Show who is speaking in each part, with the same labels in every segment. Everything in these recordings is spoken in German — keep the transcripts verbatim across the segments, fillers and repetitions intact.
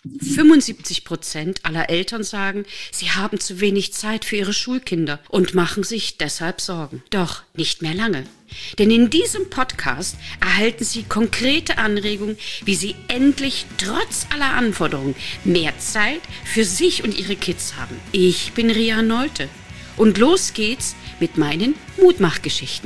Speaker 1: fünfundsiebzig Prozent aller Eltern sagen, sie haben zu wenig Zeit für ihre Schulkinder und machen sich deshalb Sorgen. Doch nicht mehr lange. Denn in diesem Podcast erhalten Sie konkrete Anregungen, wie Sie endlich trotz aller Anforderungen mehr Zeit für sich und Ihre Kids haben. Ich bin Ria Nolte und los geht's mit meinen Mutmachgeschichten.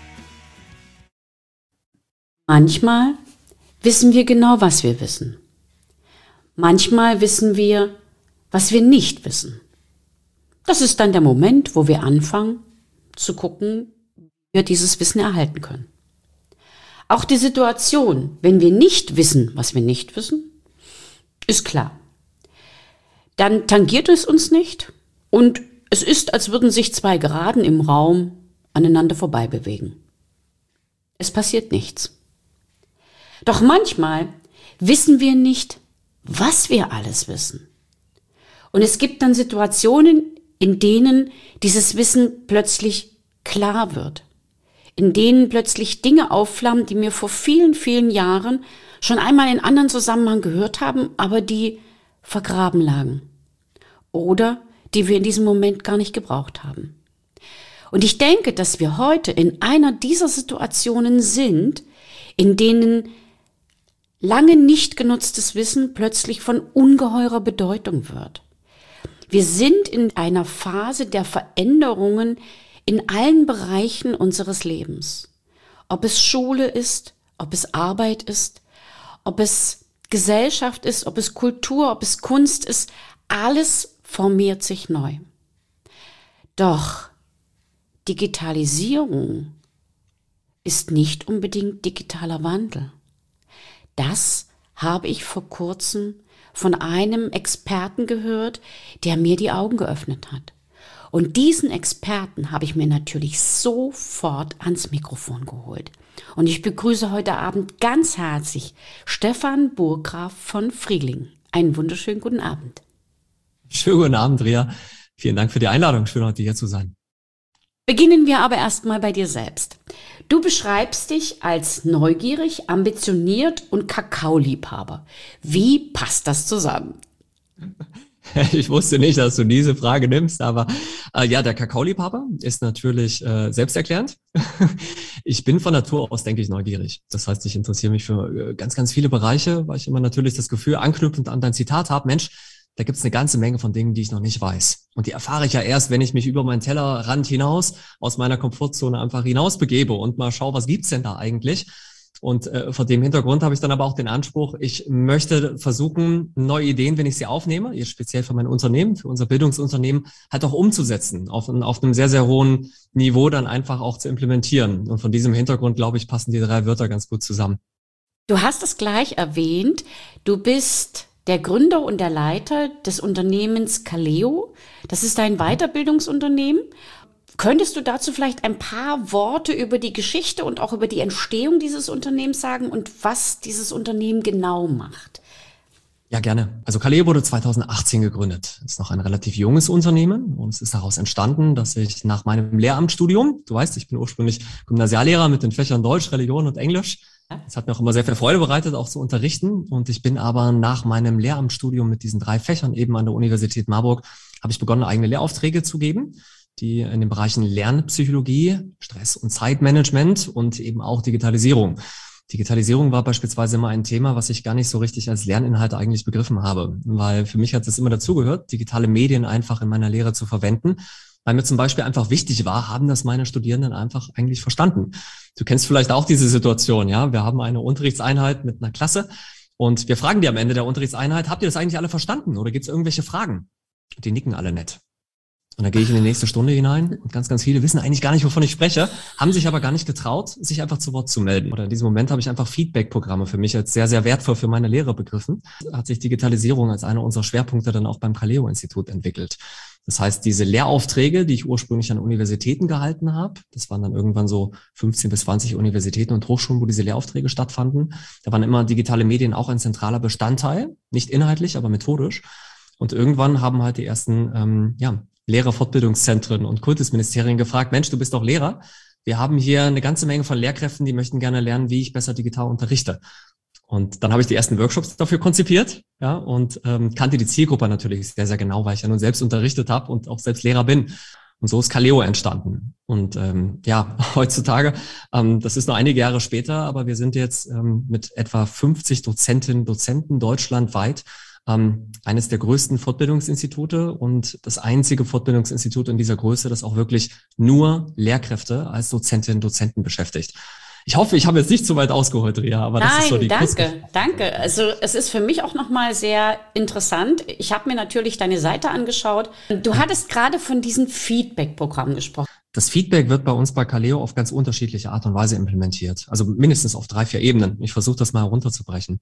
Speaker 2: Manchmal wissen wir genau, was wir wissen. Manchmal wissen wir, was wir nicht wissen. Das ist dann der Moment, wo wir anfangen zu gucken, wie wir dieses Wissen erhalten können. Auch die Situation, wenn wir nicht wissen, was wir nicht wissen, ist klar. Dann tangiert es uns nicht und es ist, als würden sich zwei Geraden im Raum aneinander vorbei bewegen. Es passiert nichts. Doch manchmal wissen wir nicht, was wir alles wissen. Und es gibt dann Situationen, in denen dieses Wissen plötzlich klar wird. In denen plötzlich Dinge aufflammen, die wir vor vielen, vielen Jahren schon einmal in anderen Zusammenhang gehört haben, aber die vergraben lagen. Oder die wir in diesem Moment gar nicht gebraucht haben. Und ich denke, dass wir heute in einer dieser Situationen sind, in denen lange nicht genutztes Wissen plötzlich von ungeheurer Bedeutung wird. Wir sind in einer Phase der Veränderungen in allen Bereichen unseres Lebens. Ob es Schule ist, ob es Arbeit ist, ob es Gesellschaft ist, ob es Kultur, ob es Kunst ist, alles formiert sich neu. Doch Digitalisierung ist nicht unbedingt digitaler Wandel. Das habe ich vor kurzem von einem Experten gehört, der mir die Augen geöffnet hat. Und diesen Experten habe ich mir natürlich sofort ans Mikrofon geholt. Und ich begrüße heute Abend ganz herzlich Stefan Burggraf von Friedling. Einen wunderschönen guten Abend.
Speaker 3: Schönen guten Abend, Ria. Vielen Dank für die Einladung. Schön, heute hier zu sein.
Speaker 2: Beginnen wir aber erstmal bei dir selbst. Du beschreibst dich als neugierig, ambitioniert und Kakaoliebhaber. Wie passt das zusammen?
Speaker 3: Ich wusste nicht, dass du diese Frage nimmst, aber äh, ja, der Kakaoliebhaber ist natürlich äh, selbsterklärend. Ich bin von Natur aus, denke ich, neugierig. Das heißt, ich interessiere mich für äh, ganz, ganz viele Bereiche, weil ich immer natürlich das Gefühl, anknüpfend an dein Zitat habe, Mensch, da gibt es eine ganze Menge von Dingen, die ich noch nicht weiß. Und die erfahre ich ja erst, wenn ich mich über meinen Tellerrand hinaus, aus meiner Komfortzone einfach hinaus begebe und mal schaue, was gibt's denn da eigentlich? Und äh, vor dem Hintergrund habe ich dann aber auch den Anspruch, ich möchte versuchen, neue Ideen, wenn ich sie aufnehme, jetzt speziell für mein Unternehmen, für unser Bildungsunternehmen, halt auch umzusetzen, auf, auf einem sehr, sehr hohen Niveau dann einfach auch zu implementieren. Und von diesem Hintergrund, glaube ich, passen die drei Wörter ganz gut zusammen.
Speaker 2: Du hast es gleich erwähnt, du bist der Gründer und der Leiter des Unternehmens Kaleo. Das ist ein Weiterbildungsunternehmen. Könntest du dazu vielleicht ein paar Worte über die Geschichte und auch über die Entstehung dieses Unternehmens sagen und was dieses Unternehmen genau macht?
Speaker 3: Ja, gerne. Also Kaleo wurde zweitausendachtzehn gegründet. Das ist noch ein relativ junges Unternehmen und es ist daraus entstanden, dass ich nach meinem Lehramtsstudium, du weißt, ich bin ursprünglich Gymnasiallehrer mit den Fächern Deutsch, Religion und Englisch. Es hat mir auch immer sehr viel Freude bereitet, auch zu unterrichten. Und ich bin aber nach meinem Lehramtsstudium mit diesen drei Fächern eben an der Universität Marburg, habe ich begonnen, eigene Lehraufträge zu geben, die in den Bereichen Lernpsychologie, Stress- und Zeitmanagement und eben auch Digitalisierung. Digitalisierung war beispielsweise immer ein Thema, was ich gar nicht so richtig als Lerninhalt eigentlich begriffen habe, weil für mich hat es immer dazugehört, digitale Medien einfach in meiner Lehre zu verwenden, weil mir zum Beispiel einfach wichtig war, haben das meine Studierenden einfach eigentlich verstanden. Du kennst vielleicht auch diese Situation, ja? Wir haben eine Unterrichtseinheit mit einer Klasse und wir fragen die am Ende der Unterrichtseinheit, habt ihr das eigentlich alle verstanden oder gibt es irgendwelche Fragen? Die nicken alle nett. Und dann gehe ich in die nächste Stunde hinein und ganz, ganz viele wissen eigentlich gar nicht, wovon ich spreche, haben sich aber gar nicht getraut, sich einfach zu Wort zu melden. Oder in diesem Moment habe ich einfach Feedback-Programme für mich als sehr, sehr wertvoll für meine Lehre begriffen. Hat sich Digitalisierung als einer unserer Schwerpunkte dann auch beim Kaleo-Institut entwickelt. Das heißt, diese Lehraufträge, die ich ursprünglich an Universitäten gehalten habe, das waren dann irgendwann so fünfzehn bis zwanzig Universitäten und Hochschulen, wo diese Lehraufträge stattfanden. Da waren immer digitale Medien auch ein zentraler Bestandteil, nicht inhaltlich, aber methodisch. Und irgendwann haben halt die ersten, ähm, ja, Lehrerfortbildungszentren und Kultusministerien gefragt, Mensch, du bist doch Lehrer. Wir haben hier eine ganze Menge von Lehrkräften, die möchten gerne lernen, wie ich besser digital unterrichte. Und dann habe ich die ersten Workshops dafür konzipiert, ja, und ähm, kannte die Zielgruppe natürlich sehr, sehr genau, weil ich ja nun selbst unterrichtet habe und auch selbst Lehrer bin. Und so ist Kaleo entstanden. Und ähm, ja, heutzutage, ähm, das ist noch einige Jahre später, aber wir sind jetzt ähm, mit etwa fünfzig Dozentinnen und Dozenten deutschlandweit ähm, eines der größten Fortbildungsinstitute und das einzige Fortbildungsinstitut in dieser Größe, das auch wirklich nur Lehrkräfte als Dozentinnen und Dozenten beschäftigt. Ich hoffe, ich habe jetzt nicht zu weit ausgeholt, Ria, aber das
Speaker 2: Nein,
Speaker 3: ist so die
Speaker 2: danke,
Speaker 3: Kurzgeschichte.
Speaker 2: danke. Also es ist für mich auch nochmal sehr interessant. Ich habe mir natürlich deine Seite angeschaut. Du hattest gerade von diesem Feedback-Programm gesprochen.
Speaker 3: Das Feedback wird bei uns bei Kaleo auf ganz unterschiedliche Art und Weise implementiert. Also mindestens auf drei, vier Ebenen. Ich versuche das mal runterzubrechen.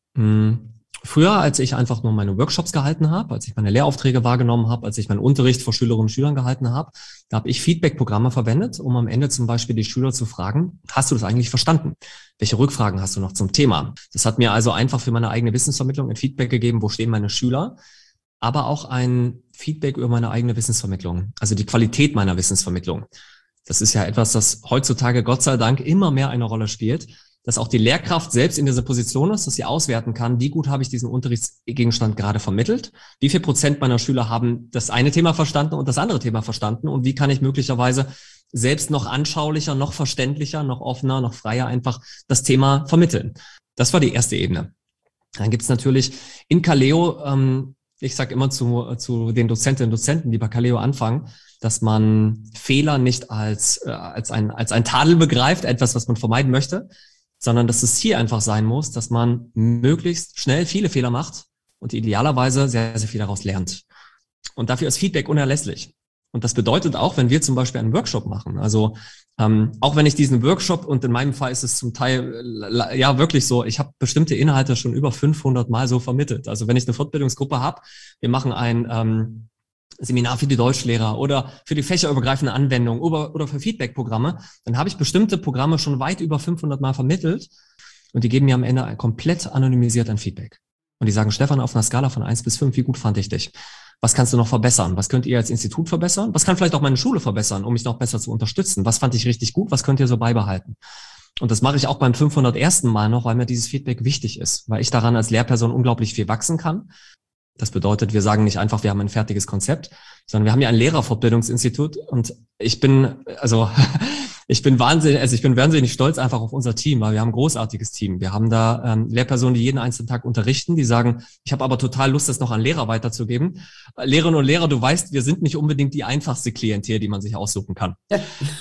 Speaker 3: Früher, als ich einfach nur meine Workshops gehalten habe, als ich meine Lehraufträge wahrgenommen habe, als ich meinen Unterricht vor Schülerinnen und Schülern gehalten habe, da habe ich Feedback-Programme verwendet, um am Ende zum Beispiel die Schüler zu fragen, hast du das eigentlich verstanden? Welche Rückfragen hast du noch zum Thema? Das hat mir also einfach für meine eigene Wissensvermittlung ein Feedback gegeben, wo stehen meine Schüler, aber auch ein Feedback über meine eigene Wissensvermittlung, also die Qualität meiner Wissensvermittlung. Das ist ja etwas, das heutzutage Gott sei Dank immer mehr eine Rolle spielt, dass auch die Lehrkraft selbst in dieser Position ist, dass sie auswerten kann, wie gut habe ich diesen Unterrichtsgegenstand gerade vermittelt, wie viel Prozent meiner Schüler haben das eine Thema verstanden und das andere Thema verstanden und wie kann ich möglicherweise selbst noch anschaulicher, noch verständlicher, noch offener, noch freier einfach das Thema vermitteln. Das war die erste Ebene. Dann gibt es natürlich in Kaleo, ähm, ich sage immer zu, zu den Dozentinnen und Dozenten, die bei Kaleo anfangen, dass man Fehler nicht als, äh, als, ein, als ein Tadel begreift, etwas, was man vermeiden möchte, sondern dass das Ziel einfach sein muss, dass man möglichst schnell viele Fehler macht und idealerweise sehr, sehr viel daraus lernt. Und dafür ist Feedback unerlässlich. Und das bedeutet auch, wenn wir zum Beispiel einen Workshop machen, also ähm, auch wenn ich diesen Workshop, und in meinem Fall ist es zum Teil äh, ja wirklich so, ich habe bestimmte Inhalte schon über fünfhundert Mal so vermittelt. Also wenn ich eine Fortbildungsgruppe habe, wir machen ein ähm, Seminar für die Deutschlehrer oder für die fächerübergreifende Anwendung oder, oder für Feedback-Programme, dann habe ich bestimmte Programme schon weit über fünfhundert Mal vermittelt und die geben mir am Ende ein komplett anonymisiert ein Feedback. Und die sagen, Stefan, auf einer Skala von eins bis fünf, wie gut fand ich dich? Was kannst du noch verbessern? Was könnt ihr als Institut verbessern? Was kann vielleicht auch meine Schule verbessern, um mich noch besser zu unterstützen? Was fand ich richtig gut? Was könnt ihr so beibehalten? Und das mache ich auch beim fünfhundertersten Mal noch, weil mir dieses Feedback wichtig ist, weil ich daran als Lehrperson unglaublich viel wachsen kann. Das bedeutet, wir sagen nicht einfach, wir haben ein fertiges Konzept, sondern wir haben ja ein Lehrerfortbildungsinstitut und ich bin, also ich bin wahnsinnig, also ich bin wahnsinnig stolz einfach auf unser Team, weil wir haben ein großartiges Team. Wir haben da ähm, Lehrpersonen, die jeden einzelnen Tag unterrichten, die sagen, ich habe aber total Lust, das noch an Lehrer weiterzugeben. Lehrerinnen und Lehrer, du weißt, wir sind nicht unbedingt die einfachste Klientel, die man sich aussuchen kann. Ja.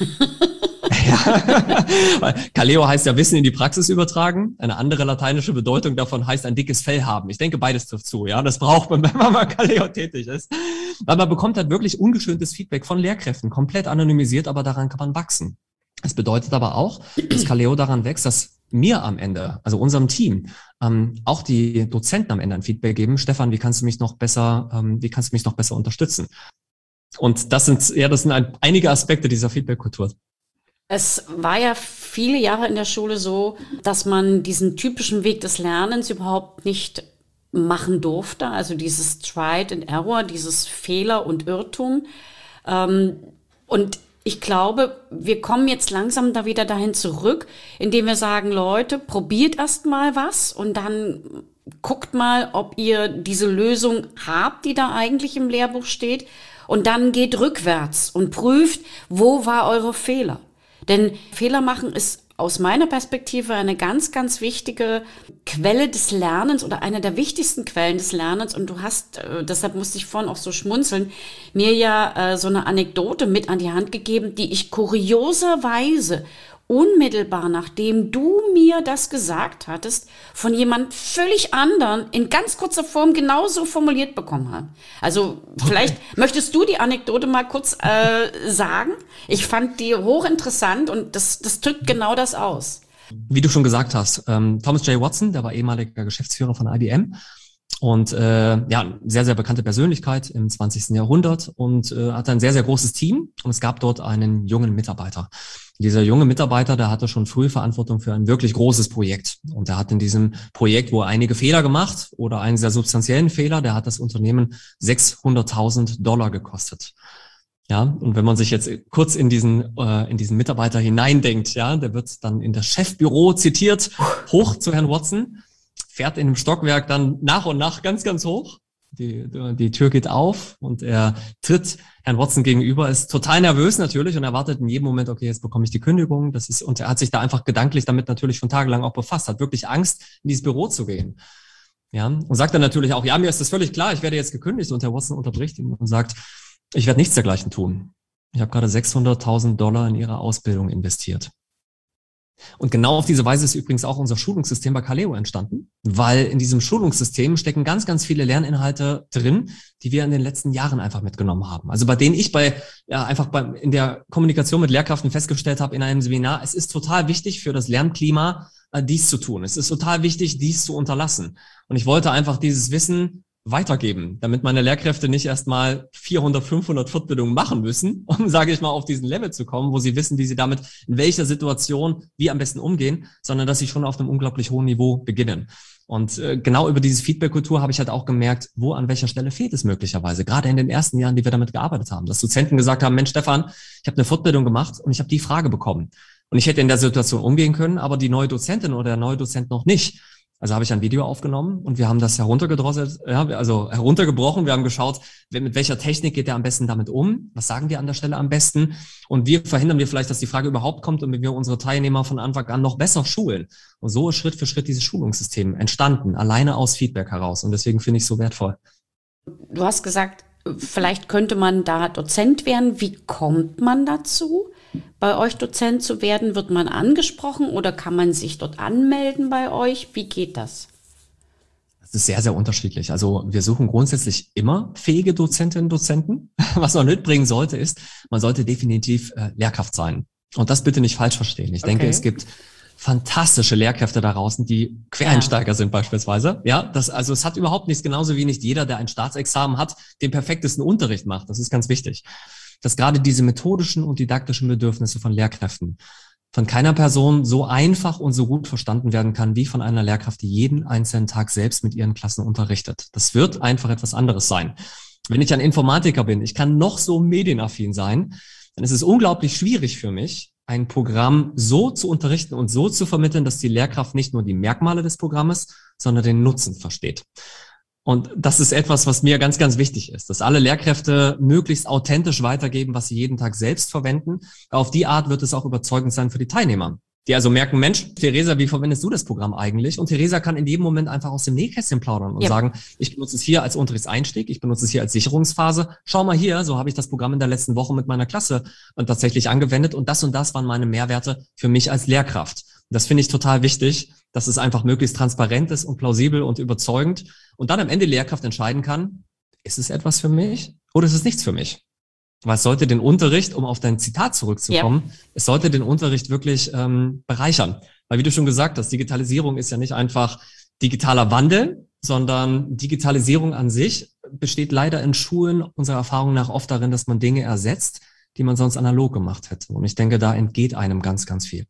Speaker 3: Weil Kaleo heißt ja Wissen in die Praxis übertragen. Eine andere lateinische Bedeutung davon heißt ein dickes Fell haben. Ich denke, beides trifft zu. Ja, das braucht man, wenn man bei Kaleo tätig ist. Weil man bekommt halt wirklich ungeschöntes Feedback von Lehrkräften, komplett anonymisiert, aber daran kann man wachsen. Das bedeutet aber auch, dass Kaleo daran wächst, dass mir am Ende, also unserem Team, ähm, auch die Dozenten am Ende ein Feedback geben. Stefan, wie kannst du mich noch besser, ähm, wie kannst du mich noch besser unterstützen? Und das sind, ja, das sind ein, einige Aspekte dieser Feedback-Kultur.
Speaker 2: Es war ja viele Jahre in der Schule so, dass man diesen typischen Weg des Lernens überhaupt nicht machen durfte. Also dieses Trial and Error, dieses Fehler und Irrtum. Und ich glaube, wir kommen jetzt langsam da wieder dahin zurück, indem wir sagen, Leute, probiert erst mal was und dann guckt mal, ob ihr diese Lösung habt, die da eigentlich im Lehrbuch steht. Und dann geht rückwärts und prüft, wo war eure Fehler. Denn Fehler machen ist aus meiner Perspektive eine ganz, ganz wichtige Quelle des Lernens oder eine der wichtigsten Quellen des Lernens. Und du hast, äh, deshalb musste ich vorhin auch so schmunzeln, mir ja äh, so eine Anekdote mit an die Hand gegeben, die ich kurioserweise unmittelbar, nachdem du mir das gesagt hattest, von jemand völlig anderen in ganz kurzer Form genauso formuliert bekommen habe. Also vielleicht okay. Möchtest du die Anekdote mal kurz äh, sagen? Ich fand die hochinteressant und das, das drückt genau das aus.
Speaker 3: Wie du schon gesagt hast, ähm, Thomas J. Watson, der war ehemaliger Geschäftsführer von I B M und äh, ja, sehr, sehr bekannte Persönlichkeit im zwanzigsten Jahrhundert und äh, hatte ein sehr, sehr großes Team und es gab dort einen jungen Mitarbeiter. Dieser junge Mitarbeiter, der hatte schon früh Verantwortung für ein wirklich großes Projekt. Und er hat in diesem Projekt wohl einige Fehler gemacht oder einen sehr substanziellen Fehler. Der hat das Unternehmen sechshunderttausend Dollar gekostet. Ja, und wenn man sich jetzt kurz in diesen, äh, in diesen Mitarbeiter hineindenkt, ja, der wird dann in das Chefbüro zitiert, hoch zu Herrn Watson. fährt in dem Stockwerk dann nach und nach ganz, ganz hoch. Die, die Tür geht auf und er tritt Herrn Watson gegenüber, ist total nervös natürlich und erwartet in jedem Moment, okay, jetzt bekomme ich die Kündigung. Das ist, und er hat sich da einfach gedanklich damit natürlich schon tagelang auch befasst, hat wirklich Angst, in dieses Büro zu gehen. Ja, und sagt dann natürlich auch, ja, mir ist das völlig klar, ich werde jetzt gekündigt. Und Herr Watson unterbricht ihn und sagt, ich werde nichts dergleichen tun. Ich habe gerade sechshunderttausend Dollar in Ihre Ausbildung investiert. Und genau auf diese Weise ist übrigens auch unser Schulungssystem bei Kaleo entstanden, weil in diesem Schulungssystem stecken ganz, ganz viele Lerninhalte drin, die wir in den letzten Jahren einfach mitgenommen haben. Also bei denen ich bei, ja, einfach bei, in der Kommunikation mit Lehrkräften festgestellt habe in einem Seminar, es ist total wichtig für das Lernklima, äh, dies zu tun. Es ist total wichtig, dies zu unterlassen. Und ich wollte einfach dieses Wissen weitergeben, damit meine Lehrkräfte nicht erstmal vierhundert, fünfhundert Fortbildungen machen müssen, um, sage ich mal, auf diesen Level zu kommen, wo sie wissen, wie sie damit in welcher Situation wie am besten umgehen, sondern dass sie schon auf einem unglaublich hohen Niveau beginnen. Und äh, genau über diese Feedback-Kultur habe ich halt auch gemerkt, wo an welcher Stelle fehlt es möglicherweise, gerade in den ersten Jahren, die wir damit gearbeitet haben, dass Dozenten gesagt haben, Mensch Stefan, ich habe eine Fortbildung gemacht und ich habe die Frage bekommen. Und ich hätte in der Situation umgehen können, aber die neue Dozentin oder der neue Dozent noch nicht. Also habe ich ein Video aufgenommen und wir haben das heruntergedrosselt, ja, also heruntergebrochen. Wir haben geschaut, mit welcher Technik geht er am besten damit um? Was sagen wir an der Stelle am besten? Und wie verhindern wir vielleicht, dass die Frage überhaupt kommt und wir unsere Teilnehmer von Anfang an noch besser schulen? Und so ist Schritt für Schritt dieses Schulungssystem entstanden, alleine aus Feedback heraus. Und deswegen finde ich es so wertvoll.
Speaker 2: Du hast gesagt, vielleicht könnte man da Dozent werden. Wie kommt man dazu? Bei euch Dozent zu werden, wird man angesprochen oder kann man sich dort anmelden bei euch? Wie geht das?
Speaker 3: Das ist sehr, sehr unterschiedlich. Also wir suchen grundsätzlich immer fähige Dozentinnen und Dozenten. Was man mitbringen sollte, ist, man sollte definitiv äh, Lehrkraft sein. Und das bitte nicht falsch verstehen. Ich okay. denke, es gibt fantastische Lehrkräfte da draußen, die Quereinsteiger ja. sind beispielsweise. Ja, das, also es hat überhaupt nichts, genauso wie nicht jeder, der ein Staatsexamen hat, den perfektesten Unterricht macht. Das ist ganz wichtig. Dass gerade diese methodischen und didaktischen Bedürfnisse von Lehrkräften von keiner Person so einfach und so gut verstanden werden kann, wie von einer Lehrkraft, die jeden einzelnen Tag selbst mit ihren Klassen unterrichtet. Das wird einfach etwas anderes sein. Wenn ich ein Informatiker bin, ich kann noch so medienaffin sein, dann ist es unglaublich schwierig für mich, ein Programm so zu unterrichten und so zu vermitteln, dass die Lehrkraft nicht nur die Merkmale des Programmes, sondern den Nutzen versteht. Und das ist etwas, was mir ganz, ganz wichtig ist, dass alle Lehrkräfte möglichst authentisch weitergeben, was sie jeden Tag selbst verwenden. Auf die Art wird es auch überzeugend sein für die Teilnehmer, die also merken, Mensch, Theresa, wie verwendest du das Programm eigentlich? Und Theresa kann in jedem Moment einfach aus dem Nähkästchen plaudern und ja. sagen, ich benutze es hier als Unterrichtseinstieg, ich benutze es hier als Sicherungsphase. Schau mal hier, so habe ich das Programm in der letzten Woche mit meiner Klasse tatsächlich angewendet und das und das waren meine Mehrwerte für mich als Lehrkraft. Das finde ich total wichtig, dass es einfach möglichst transparent ist und plausibel und überzeugend und dann am Ende die Lehrkraft entscheiden kann, ist es etwas für mich oder ist es nichts für mich? Weil es sollte den Unterricht, um auf dein Zitat zurückzukommen, ja. es sollte den Unterricht wirklich ähm, bereichern. Weil wie du schon gesagt hast, Digitalisierung ist ja nicht einfach digitaler Wandel, sondern Digitalisierung an sich besteht leider in Schulen unserer Erfahrung nach oft darin, dass man Dinge ersetzt, die man sonst analog gemacht hätte. Und ich denke, da entgeht einem ganz, ganz viel.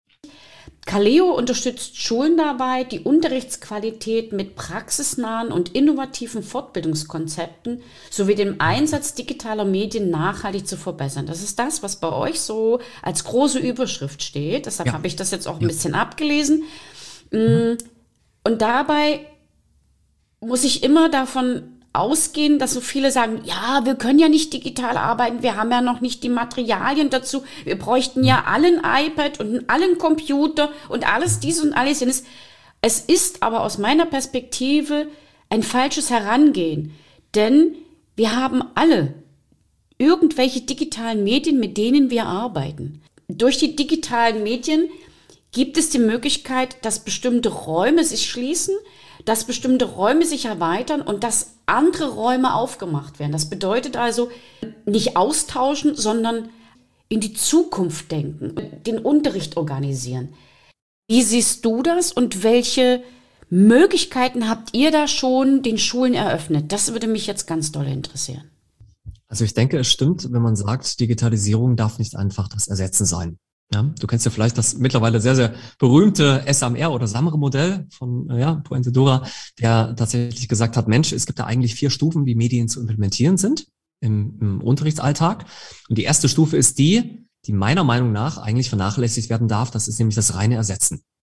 Speaker 2: Kaleo unterstützt Schulen dabei, die Unterrichtsqualität mit praxisnahen und innovativen Fortbildungskonzepten sowie dem Einsatz digitaler Medien nachhaltig zu verbessern. Das ist das, was bei euch so als große Überschrift steht. Deshalb ja. habe ich das jetzt auch ein ja. bisschen abgelesen. Und dabei muss ich immer davon ausgehen, dass so viele sagen, ja, wir können ja nicht digital arbeiten, wir haben ja noch nicht die Materialien dazu, wir bräuchten ja allen iPad und allen Computer und alles dies und alles jenes. Es ist aber aus meiner Perspektive ein falsches Herangehen, denn wir haben alle irgendwelche digitalen Medien, mit denen wir arbeiten. Durch die digitalen Medien gibt es die Möglichkeit, dass bestimmte Räume sich schließen, dass bestimmte Räume sich erweitern und dass andere Räume aufgemacht werden. Das bedeutet also nicht austauschen, sondern in die Zukunft denken, den Unterricht organisieren. Wie siehst du das und welche Möglichkeiten habt ihr da schon den Schulen eröffnet? Das würde mich jetzt ganz doll interessieren.
Speaker 3: Also ich denke, es stimmt, wenn man sagt, Digitalisierung darf nicht einfach das Ersetzen sein. Ja, du kennst ja vielleicht das mittlerweile sehr, sehr berühmte S M R oder SAMRE-Modell von ja, Puente Dura, der tatsächlich gesagt hat, Mensch, es gibt da eigentlich vier Stufen, wie Medien zu implementieren sind im, im Unterrichtsalltag. Und die erste Stufe ist die, die meiner Meinung nach eigentlich vernachlässigt werden darf. Das ist nämlich das reine Ersetzen.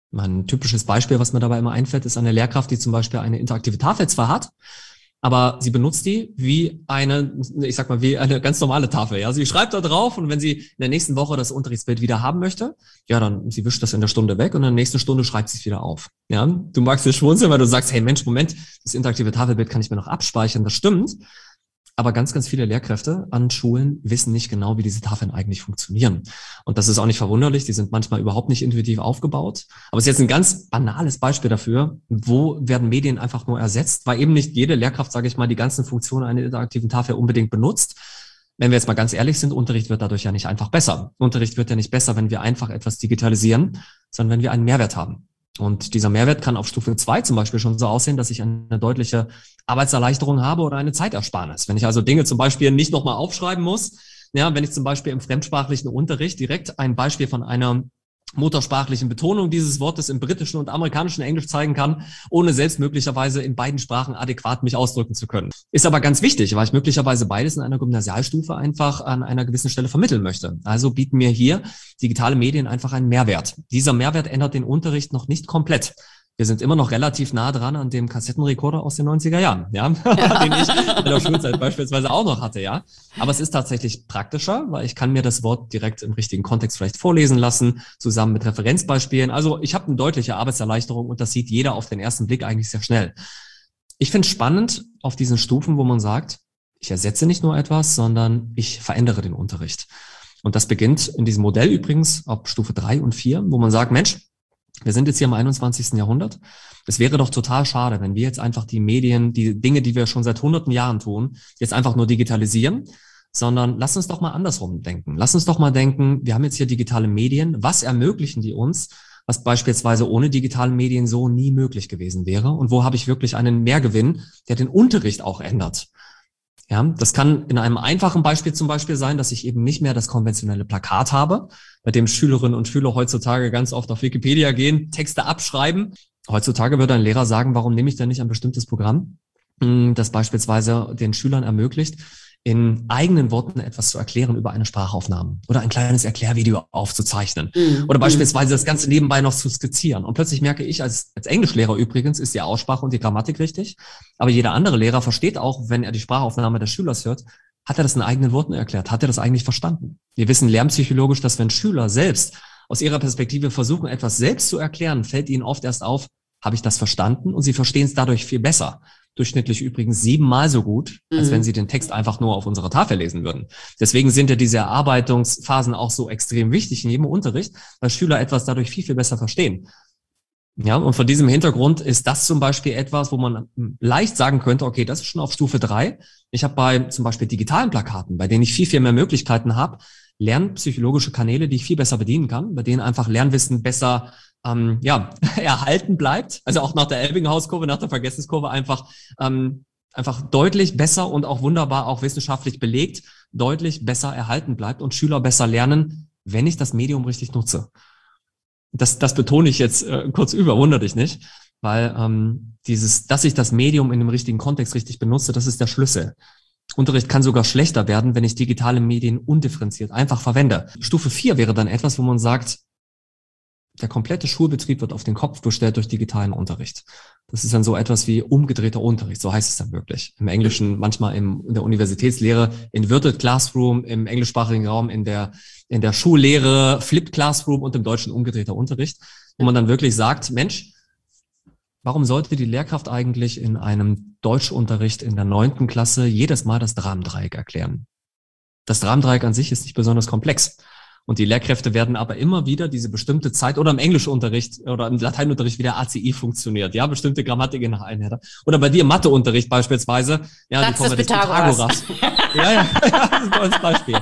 Speaker 3: Ein typisches Beispiel, was mir dabei immer einfällt, ist eine Lehrkraft, die zum Beispiel eine interaktive Tafel zwar hat, aber sie benutzt die wie eine, ich sag mal, wie eine ganz normale Tafel. Ja, sie schreibt da drauf und wenn sie in der nächsten Woche das Unterrichtsbild wieder haben möchte, ja, dann sie wischt das in der Stunde weg und in der nächsten Stunde schreibt sie es wieder auf. Ja, du magst dir schmunzeln, weil du sagst, hey Mensch, Moment, das interaktive Tafelbild kann ich mir noch abspeichern. Das stimmt. Aber ganz, ganz viele Lehrkräfte an Schulen wissen nicht genau, wie diese Tafeln eigentlich funktionieren. Und das ist auch nicht verwunderlich. Die sind manchmal überhaupt nicht intuitiv aufgebaut. Aber es ist jetzt ein ganz banales Beispiel dafür, wo werden Medien einfach nur ersetzt, weil eben nicht jede Lehrkraft, sage ich mal, die ganzen Funktionen einer interaktiven Tafel unbedingt benutzt. Wenn wir jetzt mal ganz ehrlich sind, Unterricht wird dadurch ja nicht einfach besser. Unterricht wird ja nicht besser, wenn wir einfach etwas digitalisieren, sondern wenn wir einen Mehrwert haben. Und dieser Mehrwert kann auf Stufe zwei zum Beispiel schon so aussehen, dass ich eine deutliche Arbeitserleichterung habe oder eine Zeitersparnis. Wenn ich also Dinge zum Beispiel nicht nochmal aufschreiben muss, ja, wenn ich zum Beispiel im fremdsprachlichen Unterricht direkt ein Beispiel von einer muttersprachlichen Betonung dieses Wortes im britischen und amerikanischen Englisch zeigen kann, ohne selbst möglicherweise in beiden Sprachen adäquat mich ausdrücken zu können. Ist aber ganz wichtig, weil ich möglicherweise beides in einer Gymnasialstufe einfach an einer gewissen Stelle vermitteln möchte. Also bieten mir hier digitale Medien einfach einen Mehrwert. Dieser Mehrwert ändert den Unterricht noch nicht komplett. Wir sind immer noch relativ nah dran an dem Kassettenrekorder aus den neunziger Jahren, ja, ja. den ich in der Schulzeit beispielsweise auch noch hatte, ja. Aber es ist tatsächlich praktischer, weil ich kann mir das Wort direkt im richtigen Kontext vielleicht vorlesen lassen, zusammen mit Referenzbeispielen. Also ich habe eine deutliche Arbeitserleichterung und das sieht jeder auf den ersten Blick eigentlich sehr schnell. Ich finde es spannend auf diesen Stufen, wo man sagt, ich ersetze nicht nur etwas, sondern ich verändere den Unterricht. Und das beginnt in diesem Modell übrigens auf Stufe drei und vier, wo man sagt, Mensch, wir sind jetzt hier im einundzwanzigsten Jahrhundert. Es wäre doch total schade, wenn wir jetzt einfach die Medien, die Dinge, die wir schon seit hunderten Jahren tun, jetzt einfach nur digitalisieren, sondern lass uns doch mal andersrum denken. Lass uns doch mal denken, wir haben jetzt hier digitale Medien. Was ermöglichen die uns, was beispielsweise ohne digitale Medien so nie möglich gewesen wäre? Und wo habe ich wirklich einen Mehrgewinn, der den Unterricht auch ändert? Ja, das kann in einem einfachen Beispiel zum Beispiel sein, dass ich eben nicht mehr das konventionelle Plakat habe, bei dem Schülerinnen und Schüler heutzutage ganz oft auf Wikipedia gehen, Texte abschreiben. Heutzutage würde ein Lehrer sagen, warum nehme ich denn nicht ein bestimmtes Programm, das beispielsweise den Schülern ermöglicht, in eigenen Worten etwas zu erklären über eine Sprachaufnahme oder ein kleines Erklärvideo aufzuzeichnen mhm. oder beispielsweise das Ganze nebenbei noch zu skizzieren. Und plötzlich merke ich, als, als Englischlehrer übrigens, ist die Aussprache und die Grammatik richtig, aber jeder andere Lehrer versteht auch, wenn er die Sprachaufnahme des Schülers hört, hat er das in eigenen Worten erklärt, hat er das eigentlich verstanden? Wir wissen lernpsychologisch, dass wenn Schüler selbst aus ihrer Perspektive versuchen, etwas selbst zu erklären, fällt ihnen oft erst auf, habe ich das verstanden? Und sie verstehen es dadurch viel besser. Durchschnittlich übrigens siebenmal so gut, als mhm. wenn sie den Text einfach nur auf unserer Tafel lesen würden. Deswegen sind ja diese Erarbeitungsphasen auch so extrem wichtig in jedem Unterricht, weil Schüler etwas dadurch viel, viel besser verstehen. Ja, und von diesem Hintergrund ist das zum Beispiel etwas, wo man leicht sagen könnte, okay, das ist schon auf Stufe drei. Ich habe bei zum Beispiel digitalen Plakaten, bei denen ich viel, viel mehr Möglichkeiten habe, lernpsychologische Kanäle, die ich viel besser bedienen kann, bei denen einfach Lernwissen besser ähm, ja erhalten bleibt. Also auch nach der Ebbinghaus-Kurve, nach der Vergessenskurve einfach ähm, einfach deutlich besser und auch wunderbar auch wissenschaftlich belegt, deutlich besser erhalten bleibt und Schüler besser lernen, wenn ich das Medium richtig nutze. Das, das betone ich jetzt äh, kurz über, wundert dich nicht, weil ähm, dieses, dass ich das Medium in dem richtigen Kontext richtig benutze, das ist der Schlüssel. Unterricht kann sogar schlechter werden, wenn ich digitale Medien undifferenziert einfach verwende. Stufe vier wäre dann etwas, wo man sagt, der komplette Schulbetrieb wird auf den Kopf gestellt durch digitalen Unterricht. Das ist dann so etwas wie umgedrehter Unterricht, so heißt es dann wirklich. Im Englischen, manchmal im, in der Universitätslehre, Inverted Classroom, im englischsprachigen Raum, in der, in der Schullehre, Flipped Classroom und im Deutschen umgedrehter Unterricht, wo man dann wirklich sagt, Mensch, warum sollte die Lehrkraft eigentlich in einem Deutschunterricht in der neunten Klasse jedes Mal das Dramendreieck erklären? Das Dramendreieck an sich ist nicht besonders komplex. Und die Lehrkräfte werden aber immer wieder diese bestimmte Zeit oder im Englischunterricht oder im Lateinunterricht wie der A C I funktioniert, ja, bestimmte Grammatikeinheiten. Oder bei dir im Matheunterricht beispielsweise, ja,
Speaker 1: Satz die Formel des Pythagoras.
Speaker 3: ja, ja, das ist ein tolles Beispiel.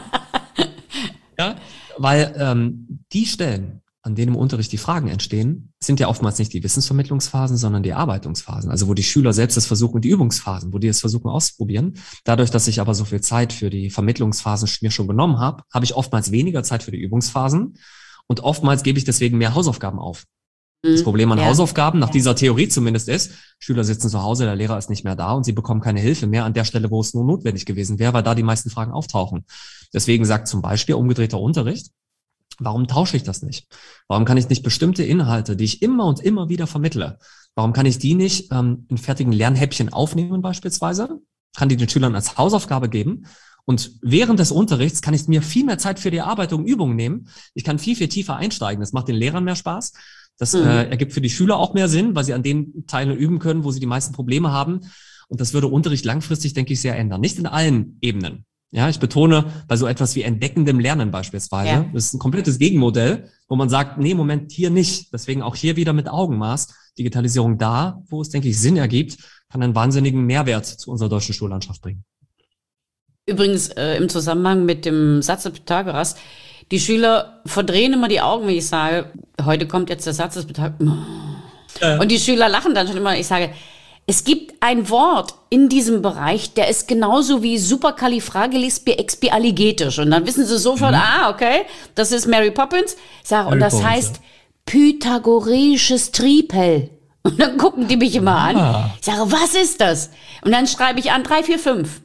Speaker 3: Ja, weil ähm, die Stellen, an denen im Unterricht die Fragen entstehen, sind ja oftmals nicht die Wissensvermittlungsphasen, sondern die Erarbeitungsphasen. Also wo die Schüler selbst das versuchen, die Übungsphasen, wo die es versuchen auszuprobieren. Dadurch, dass ich aber so viel Zeit für die Vermittlungsphasen mir schon genommen habe, habe ich oftmals weniger Zeit für die Übungsphasen und oftmals gebe ich deswegen mehr Hausaufgaben auf. Mhm. Das Problem an ja. Hausaufgaben, nach dieser Theorie zumindest ist, Schüler sitzen zu Hause, der Lehrer ist nicht mehr da und sie bekommen keine Hilfe mehr an der Stelle, wo es nur notwendig gewesen wäre, weil da die meisten Fragen auftauchen. Deswegen sagt zum Beispiel umgedrehter Unterricht, warum tausche ich das nicht? Warum kann ich nicht bestimmte Inhalte, die ich immer und immer wieder vermittle, warum kann ich die nicht ähm, in fertigen Lernhäppchen aufnehmen beispielsweise? Kann die den Schülern als Hausaufgabe geben? Und während des Unterrichts kann ich mir viel mehr Zeit für die Erarbeitung, Übungen nehmen. Ich kann viel, viel tiefer einsteigen. Das macht den Lehrern mehr Spaß. Das mhm. äh, ergibt für die Schüler auch mehr Sinn, weil sie an den Teilen üben können, wo sie die meisten Probleme haben. Und das würde Unterricht langfristig, denke ich, sehr ändern. Nicht in allen Ebenen. Ja, ich betone bei so etwas wie entdeckendem Lernen beispielsweise. Ja. Das ist ein komplettes Gegenmodell, wo man sagt, nee, Moment, hier nicht. Deswegen auch hier wieder mit Augenmaß. Digitalisierung da, wo es, denke ich, Sinn ergibt, kann einen wahnsinnigen Mehrwert zu unserer deutschen Schullandschaft bringen.
Speaker 2: Übrigens äh, im Zusammenhang mit dem Satz des Pythagoras, die Schüler verdrehen immer die Augen, wenn ich sage, heute kommt jetzt der Satz des Pythagoras. Ja. Und die Schüler lachen dann schon immer. Ich sage, es gibt ein Wort in diesem Bereich, der ist genauso wie supercalifragilisticexpialigetisch. Und dann wissen sie sofort, mhm. ah, okay, das ist Mary Poppins. Ich sage, und das Poppins, heißt ja. pythagoreisches Tripel. Und dann gucken die mich immer ah. an. Ich sage, was ist das? Und dann schreibe ich an, drei, vier, fünf.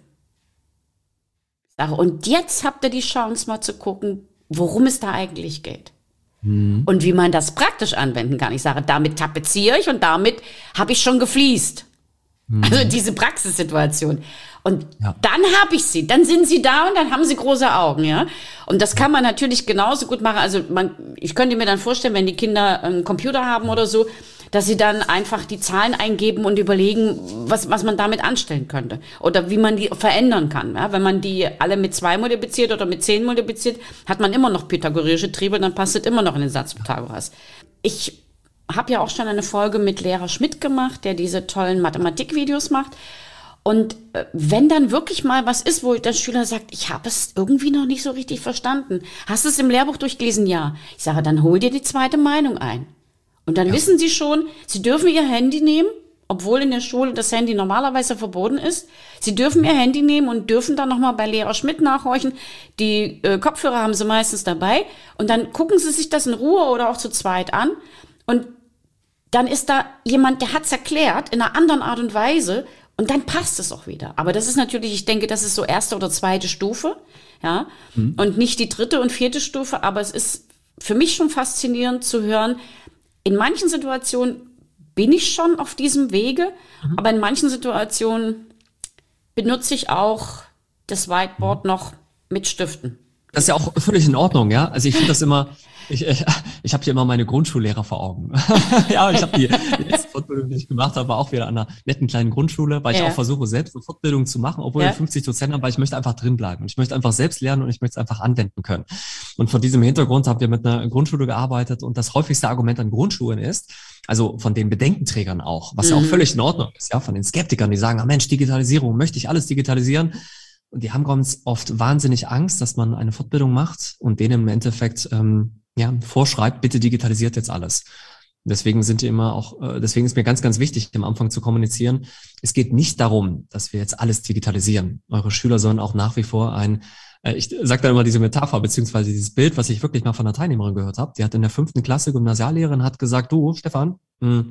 Speaker 2: Und jetzt habt ihr die Chance, mal zu gucken, worum es da eigentlich geht. Mhm. Und wie man das praktisch anwenden kann. Ich sage, damit tapeziere ich und damit habe ich schon gefliest. Mhm. Also diese Praxissituation. Und ja. dann habe ich sie, dann sind sie da und dann haben sie große Augen, ja. Und das kann man natürlich genauso gut machen. Also man, ich könnte mir dann vorstellen, wenn die Kinder einen Computer haben oder so, dass sie dann einfach die Zahlen eingeben und überlegen, was, was man damit anstellen könnte. Oder wie man die verändern kann. Ja, wenn man die alle mit zwei multipliziert oder mit zehn multipliziert, hat man immer noch pythagoreische Triebe, dann passt es immer noch in den Satz Pythagoras. Ich habe ja auch schon eine Folge mit Lehrer Schmidt gemacht, der diese tollen Mathematikvideos macht. Und wenn dann wirklich mal was ist, wo der Schüler sagt, ich habe es irgendwie noch nicht so richtig verstanden. Hast du es im Lehrbuch durchgelesen? Ja. Ich sage, dann hol dir die zweite Meinung ein. Und dann ja. wissen sie schon, sie dürfen ihr Handy nehmen, obwohl in der Schule das Handy normalerweise verboten ist. Sie dürfen ihr Handy nehmen und dürfen dann nochmal bei Lehrer Schmidt nachhorchen. Die äh, Kopfhörer haben sie meistens dabei. Und dann gucken sie sich das in Ruhe oder auch zu zweit an. Und dann ist da jemand, der hat es erklärt in einer anderen Art und Weise. Und dann passt es auch wieder. Aber das ist natürlich, ich denke, das ist so erste oder zweite Stufe. Ja, mhm. und nicht die dritte und vierte Stufe. Aber es ist für mich schon faszinierend zu hören, in manchen Situationen bin ich schon auf diesem Wege, mhm. aber in manchen Situationen benutze ich auch das Whiteboard noch mit Stiften.
Speaker 3: Das ist ja auch völlig in Ordnung, ja. Also ich finde das immer, ich, ich, ich habe hier immer meine Grundschullehrer vor Augen. Ja, ich habe die, die letzte Fortbildung, die ich gemacht habe, war auch wieder an einer netten kleinen Grundschule, weil ja. ich auch versuche, selbst eine Fortbildung zu machen, obwohl ja. wir fünfzig Dozenten haben, weil ich möchte einfach drin bleiben. Ich möchte einfach selbst lernen und ich möchte es einfach anwenden können. Und vor diesem Hintergrund haben wir mit einer Grundschule gearbeitet und das häufigste Argument an Grundschulen ist, also von den Bedenkenträgern auch, was mhm. ja auch völlig in Ordnung ist, ja, von den Skeptikern, die sagen, ah Mensch, Digitalisierung, möchte ich alles digitalisieren? Und die haben ganz oft wahnsinnig Angst, dass man eine Fortbildung macht und denen im Endeffekt ähm, ja vorschreibt, bitte digitalisiert jetzt alles. Deswegen sind die immer auch, äh, deswegen ist mir ganz, ganz wichtig, am Anfang zu kommunizieren. Es geht nicht darum, dass wir jetzt alles digitalisieren. Eure Schüler sollen auch nach wie vor ein, äh, ich sage dann immer diese Metapher beziehungsweise dieses Bild, was ich wirklich mal von einer Teilnehmerin gehört habe. Die hat in der fünften Klasse Gymnasiallehrerin hat gesagt, du Stefan, mh,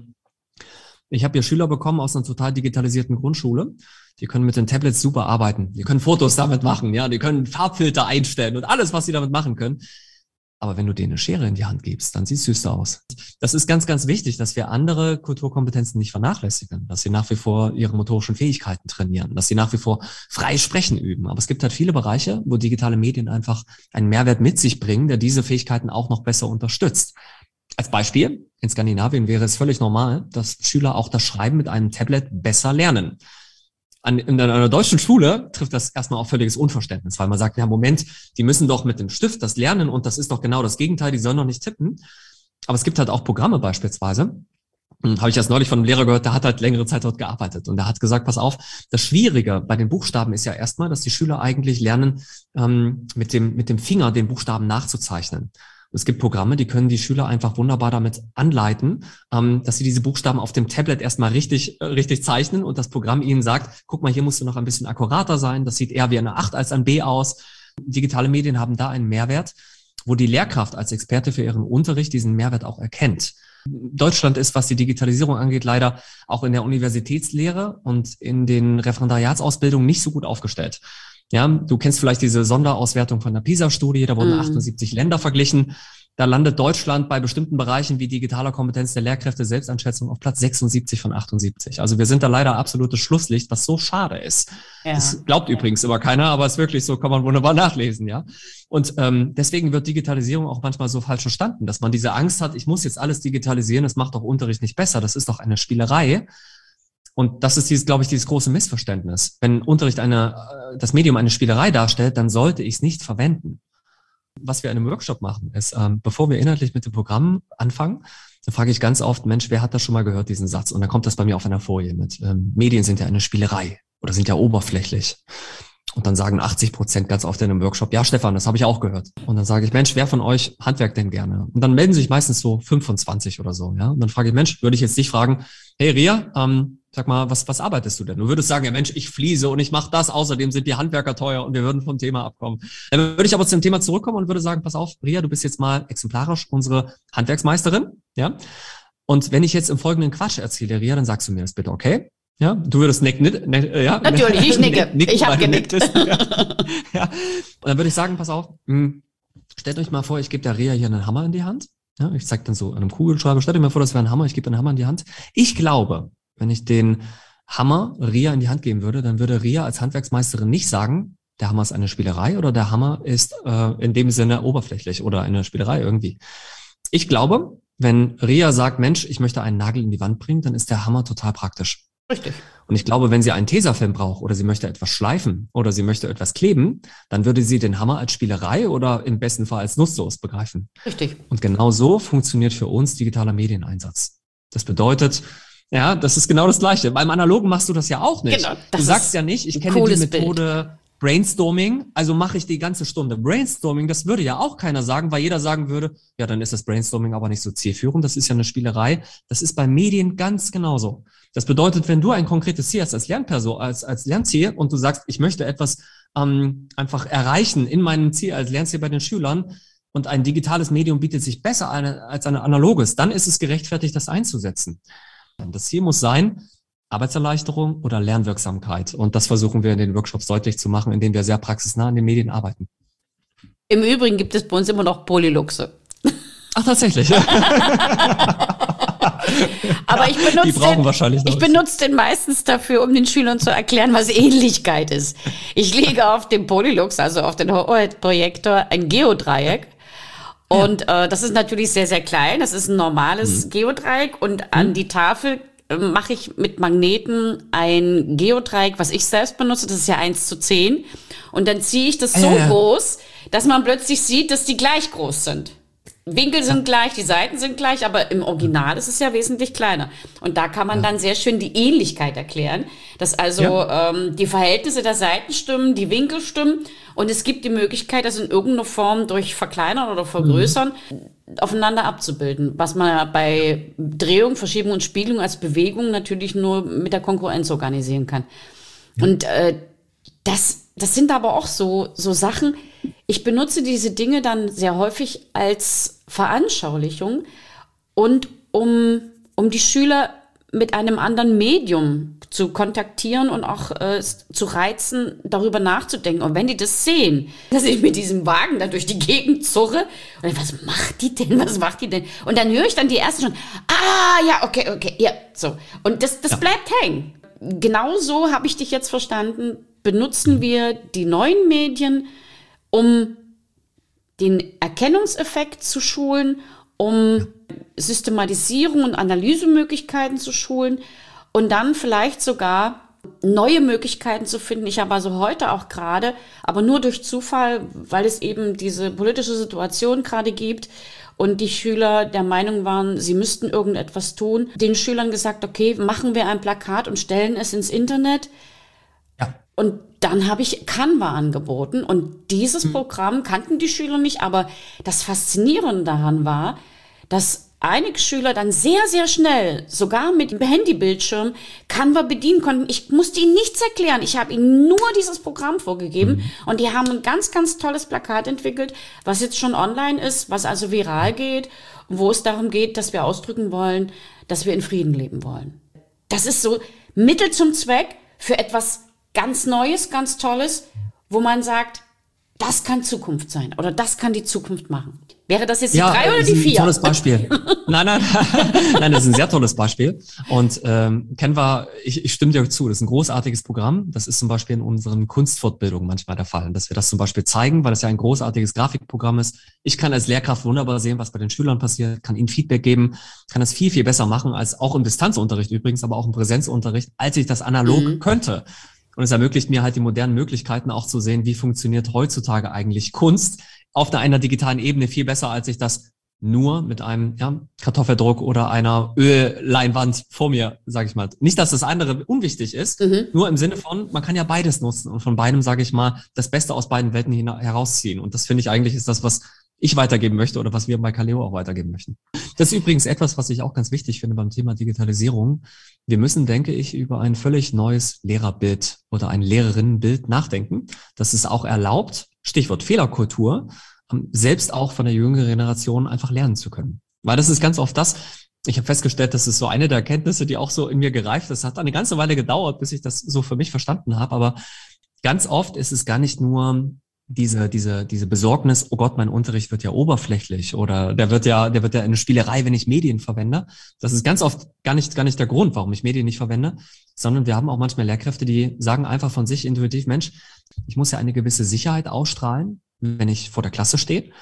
Speaker 3: ich habe hier Schüler bekommen aus einer total digitalisierten Grundschule. Die können mit den Tablets super arbeiten. Die können Fotos damit machen, ja, die können Farbfilter einstellen und alles, was sie damit machen können. Aber wenn du denen eine Schere in die Hand gibst, dann sieht's düster aus. Das ist ganz, ganz wichtig, dass wir andere Kulturkompetenzen nicht vernachlässigen, dass sie nach wie vor ihre motorischen Fähigkeiten trainieren, dass sie nach wie vor frei sprechen üben. Aber es gibt halt viele Bereiche, wo digitale Medien einfach einen Mehrwert mit sich bringen, der diese Fähigkeiten auch noch besser unterstützt. Als Beispiel, in Skandinavien wäre es völlig normal, dass Schüler auch das Schreiben mit einem Tablet besser lernen. An, in einer deutschen Schule trifft das erstmal auch völliges Unverständnis, weil man sagt, ja Moment, die müssen doch mit dem Stift das lernen und das ist doch genau das Gegenteil, die sollen doch nicht tippen. Aber es gibt halt auch Programme beispielsweise, hm, habe ich erst neulich von einem Lehrer gehört, der hat halt längere Zeit dort gearbeitet und der hat gesagt, pass auf, das Schwierige bei den Buchstaben ist ja erstmal, dass die Schüler eigentlich lernen, ähm, mit dem mit dem Finger den Buchstaben nachzuzeichnen. Es gibt Programme, die können die Schüler einfach wunderbar damit anleiten, ähm, dass sie diese Buchstaben auf dem Tablet erstmal richtig äh, richtig zeichnen und das Programm ihnen sagt, guck mal, hier musst du noch ein bisschen akkurater sein, das sieht eher wie eine acht als ein B aus. Digitale Medien haben da einen Mehrwert, wo die Lehrkraft als Experte für ihren Unterricht diesen Mehrwert auch erkennt. Deutschland ist, was die Digitalisierung angeht, leider auch in der Universitätslehre und in den Referendariatsausbildungen nicht so gut aufgestellt. Ja, du kennst vielleicht diese Sonderauswertung von der PISA-Studie, da wurden mm. achtundsiebzig Länder verglichen. Da landet Deutschland bei bestimmten Bereichen wie digitaler Kompetenz der Lehrkräfte, Selbsteinschätzung auf Platz sechsundsiebzig von achtundsiebzig. Also wir sind da leider absolutes Schlusslicht, was so schade ist. Ja. Das glaubt übrigens immer keiner, aber es ist wirklich so, kann man wunderbar nachlesen, ja. Und ähm, deswegen wird Digitalisierung auch manchmal so falsch verstanden, dass man diese Angst hat, ich muss jetzt alles digitalisieren, das macht doch Unterricht nicht besser, das ist doch eine Spielerei. Und das ist dieses, glaube ich, dieses große Missverständnis. Wenn Unterricht eine, das Medium eine Spielerei darstellt, dann sollte ich es nicht verwenden. Was wir in einem Workshop machen, ist, ähm, bevor wir inhaltlich mit dem Programm anfangen, dann frage ich ganz oft, Mensch, wer hat das schon mal gehört, diesen Satz? Und dann kommt das bei mir auf einer Folie mit, ähm, Medien sind ja eine Spielerei oder sind ja oberflächlich. Und dann sagen achtzig Prozent ganz oft in einem Workshop, ja, Stefan, das habe ich auch gehört. Und dann sage ich, Mensch, wer von euch handwerkt denn gerne? Und dann melden sich meistens so fünfundzwanzig oder so, ja. Und dann frage ich, Mensch, würde ich jetzt dich fragen, hey Ria, ähm, sag mal, was, was arbeitest du denn? Du würdest sagen, ja Mensch, ich fließe und ich mache das, außerdem sind die Handwerker teuer und wir würden vom Thema abkommen. Dann würde ich aber zum Thema zurückkommen und würde sagen, pass auf, Ria, du bist jetzt mal exemplarisch unsere Handwerksmeisterin, ja. Und wenn ich jetzt im Folgenden Quatsch erzähle, Ria, dann sagst du mir das bitte, okay? Ja, du würdest nicken, nick, ja.
Speaker 2: Natürlich, ich nicke. Nicken, ich habe genickt.
Speaker 3: Ja. Ja. Und dann würde ich sagen, pass auf, mh, stellt euch mal vor, ich gebe der Ria hier einen Hammer in die Hand. Ja, ich zeige dann so an einem Kugelschreiber, stellt euch mal vor, das wäre ein Hammer, ich gebe einen Hammer in die Hand. Ich glaube, wenn ich den Hammer Ria in die Hand geben würde, dann würde Ria als Handwerksmeisterin nicht sagen, der Hammer ist eine Spielerei oder der Hammer ist äh, in dem Sinne oberflächlich oder eine Spielerei irgendwie. Ich glaube, wenn Ria sagt, Mensch, ich möchte einen Nagel in die Wand bringen, dann ist der Hammer total praktisch.
Speaker 2: Richtig.
Speaker 3: Und ich glaube, wenn sie einen Tesafilm braucht oder sie möchte etwas schleifen oder sie möchte etwas kleben, dann würde sie den Hammer als Spielerei oder im besten Fall als nutzlos begreifen.
Speaker 2: Richtig.
Speaker 3: Und genau so funktioniert für uns digitaler Medieneinsatz. Das bedeutet, ja, das ist genau das Gleiche. Beim Analogen machst du das ja auch nicht. Genau, du sagst ja nicht, ich kenne die Methode Bild. Brainstorming, also mache ich die ganze Stunde Brainstorming. Das würde ja auch keiner sagen, weil jeder sagen würde, ja, dann ist das Brainstorming aber nicht so zielführend. Das ist ja eine Spielerei. Das ist bei Medien ganz genauso. Das bedeutet, wenn du ein konkretes Ziel hast als Lernperson, als, als Lernziel und du sagst, ich möchte etwas ähm, einfach erreichen in meinem Ziel als Lernziel bei den Schülern und ein digitales Medium bietet sich besser eine, als ein analoges, dann ist es gerechtfertigt, das einzusetzen. Das Ziel muss sein, Arbeitserleichterung oder Lernwirksamkeit. Und das versuchen wir in den Workshops deutlich zu machen, indem wir sehr praxisnah an den Medien arbeiten.
Speaker 2: Im Übrigen gibt es bei uns immer noch Polyluxe.
Speaker 3: Ach, tatsächlich.
Speaker 2: Aber ich benutze,
Speaker 3: Die brauchen
Speaker 2: den,
Speaker 3: wahrscheinlich noch
Speaker 2: ich benutze den meistens dafür, um den Schülern zu erklären, was Ähnlichkeit ist. Ich lege auf dem Polylux, also auf den Projektor, ein Geodreieck. Und ja. äh, das ist natürlich sehr, sehr klein. Das ist ein normales mhm. Geodreieck. Und mhm. an die Tafel äh, mache ich mit Magneten ein Geodreieck, was ich selbst benutze. Das ist ja eins zu zehn. Und dann ziehe ich das so äh. groß, dass man plötzlich sieht, dass die gleich groß sind. Winkel sind ja. gleich, die Seiten sind gleich, aber im Original ist es ja wesentlich kleiner. Und da kann man ja. dann sehr schön die Ähnlichkeit erklären, dass also ja. ähm, die Verhältnisse der Seiten stimmen, die Winkel stimmen und es gibt die Möglichkeit, das in irgendeiner Form durch Verkleinern oder Vergrößern mhm. aufeinander abzubilden, was man bei Drehung, Verschiebung und Spiegelung als Bewegung natürlich nur mit der Konkurrenz organisieren kann. Ja. Und äh, das, das sind aber auch so, so Sachen. Ich benutze diese Dinge dann sehr häufig als Veranschaulichung und um, um die Schüler mit einem anderen Medium zu kontaktieren und auch äh, zu reizen, darüber nachzudenken. Und wenn die das sehen, dass ich mit diesem Wagen da durch die Gegend zurre, und dann, was macht die denn, was macht die denn? Und dann höre ich dann die ersten schon, ah, ja, okay, okay, ja, so. Und das, das ja. bleibt hängen. Genau so habe ich dich jetzt verstanden. Benutzen wir die neuen Medien, um den Erkennungseffekt zu schulen, um Systematisierung und Analysemöglichkeiten zu schulen und dann vielleicht sogar neue Möglichkeiten zu finden. Ich habe also heute auch gerade, aber nur durch Zufall, weil es eben diese politische Situation gerade gibt und die Schüler der Meinung waren, sie müssten irgendetwas tun, den Schülern gesagt, okay, machen wir ein Plakat und stellen es ins Internet. Ja. Und dann habe ich Canva angeboten und dieses mhm. Programm kannten die Schüler nicht, aber das Faszinierende daran war, dass einige Schüler dann sehr, sehr schnell, sogar mit dem Handybildschirm, Canva bedienen konnten. Ich musste ihnen nichts erklären, ich habe ihnen nur dieses Programm vorgegeben mhm. und die haben ein ganz, ganz tolles Plakat entwickelt, was jetzt schon online ist, was also viral geht, wo es darum geht, dass wir ausdrücken wollen, dass wir in Frieden leben wollen. Das ist so Mittel zum Zweck für etwas ganz Neues, ganz Tolles, wo man sagt, das kann Zukunft sein oder das kann die Zukunft machen? Wäre das jetzt die
Speaker 3: ja,
Speaker 2: drei oder
Speaker 3: das
Speaker 2: die
Speaker 3: ist ein
Speaker 2: vier?
Speaker 3: Tolles Beispiel. Nein, nein, nein, das ist ein sehr tolles Beispiel. Und ähm, Canva, ich, ich stimme dir zu, das ist ein großartiges Programm. Das ist zum Beispiel in unseren Kunstfortbildungen manchmal der Fall, dass wir das zum Beispiel zeigen, weil das ja ein großartiges Grafikprogramm ist. Ich kann als Lehrkraft wunderbar sehen, was bei den Schülern passiert, kann ihnen Feedback geben, kann das viel, viel besser machen, als auch im Distanzunterricht übrigens, aber auch im Präsenzunterricht, als ich das analog mhm. könnte. Und es ermöglicht mir halt die modernen Möglichkeiten auch zu sehen, wie funktioniert heutzutage eigentlich Kunst auf einer digitalen Ebene viel besser, als ich das nur mit einem ja, Kartoffeldruck oder einer Ölleinwand vor mir, sage ich mal. Nicht, dass das andere unwichtig ist, mhm. nur im Sinne von, man kann ja beides nutzen und von beidem, sage ich mal, das Beste aus beiden Welten herausziehen. Und das finde ich eigentlich ist das, was ich weitergeben möchte oder was wir bei Kaleo auch weitergeben möchten. Das ist übrigens etwas, was ich auch ganz wichtig finde beim Thema Digitalisierung. Wir müssen, denke ich, über ein völlig neues Lehrerbild oder ein Lehrerinnenbild nachdenken. Das ist auch erlaubt, Stichwort Fehlerkultur, selbst auch von der jüngeren Generation einfach lernen zu können. Weil das ist ganz oft das, ich habe festgestellt, das ist so eine der Erkenntnisse, die auch so in mir gereift ist. Das hat eine ganze Weile gedauert, bis ich das so für mich verstanden habe. Aber ganz oft ist es gar nicht nur diese, diese, diese Besorgnis, oh Gott, mein Unterricht wird ja oberflächlich oder der wird ja, der wird ja eine Spielerei, wenn ich Medien verwende. Das ist ganz oft gar nicht, gar nicht der Grund, warum ich Medien nicht verwende, sondern wir haben auch manchmal Lehrkräfte, die sagen einfach von sich intuitiv, Mensch, ich muss ja eine gewisse Sicherheit ausstrahlen, wenn ich vor der Klasse stehe.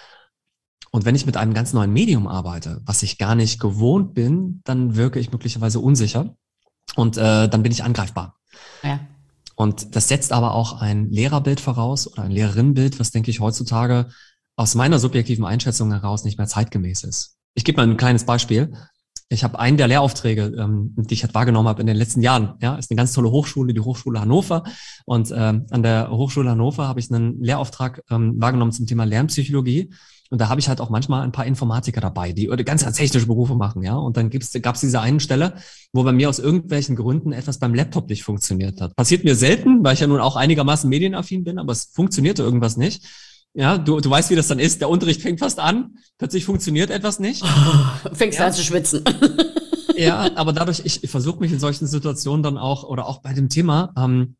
Speaker 3: Und wenn ich mit einem ganz neuen Medium arbeite, was ich gar nicht gewohnt bin, dann wirke ich möglicherweise unsicher und äh, dann bin ich angreifbar. Ja. Und das setzt aber auch ein Lehrerbild voraus oder ein Lehrerinnenbild, was, denke ich, heutzutage aus meiner subjektiven Einschätzung heraus nicht mehr zeitgemäß ist. Ich gebe mal ein kleines Beispiel. Ich habe einen der Lehraufträge, ähm, die ich halt wahrgenommen habe in den letzten Jahren. Ja, ist eine ganz tolle Hochschule, die Hochschule Hannover. Und ähm, an der Hochschule Hannover habe ich einen Lehrauftrag ähm, wahrgenommen zum Thema Lernpsychologie. Und da habe ich halt auch manchmal ein paar Informatiker dabei, die ganz, ganz technische Berufe machen, ja. Und dann gibt's, gab's diese einen Stelle, wo bei mir aus irgendwelchen Gründen etwas beim Laptop nicht funktioniert hat. Passiert mir selten, weil ich ja nun auch einigermaßen medienaffin bin, aber es funktionierte irgendwas nicht. Ja, du, du weißt, wie das dann ist. Der Unterricht fängt fast an, plötzlich funktioniert etwas nicht.
Speaker 2: Oh, fängst ja. an zu schwitzen.
Speaker 3: Ja, aber dadurch, ich, ich versuche mich in solchen Situationen dann auch, oder auch bei dem Thema, ähm,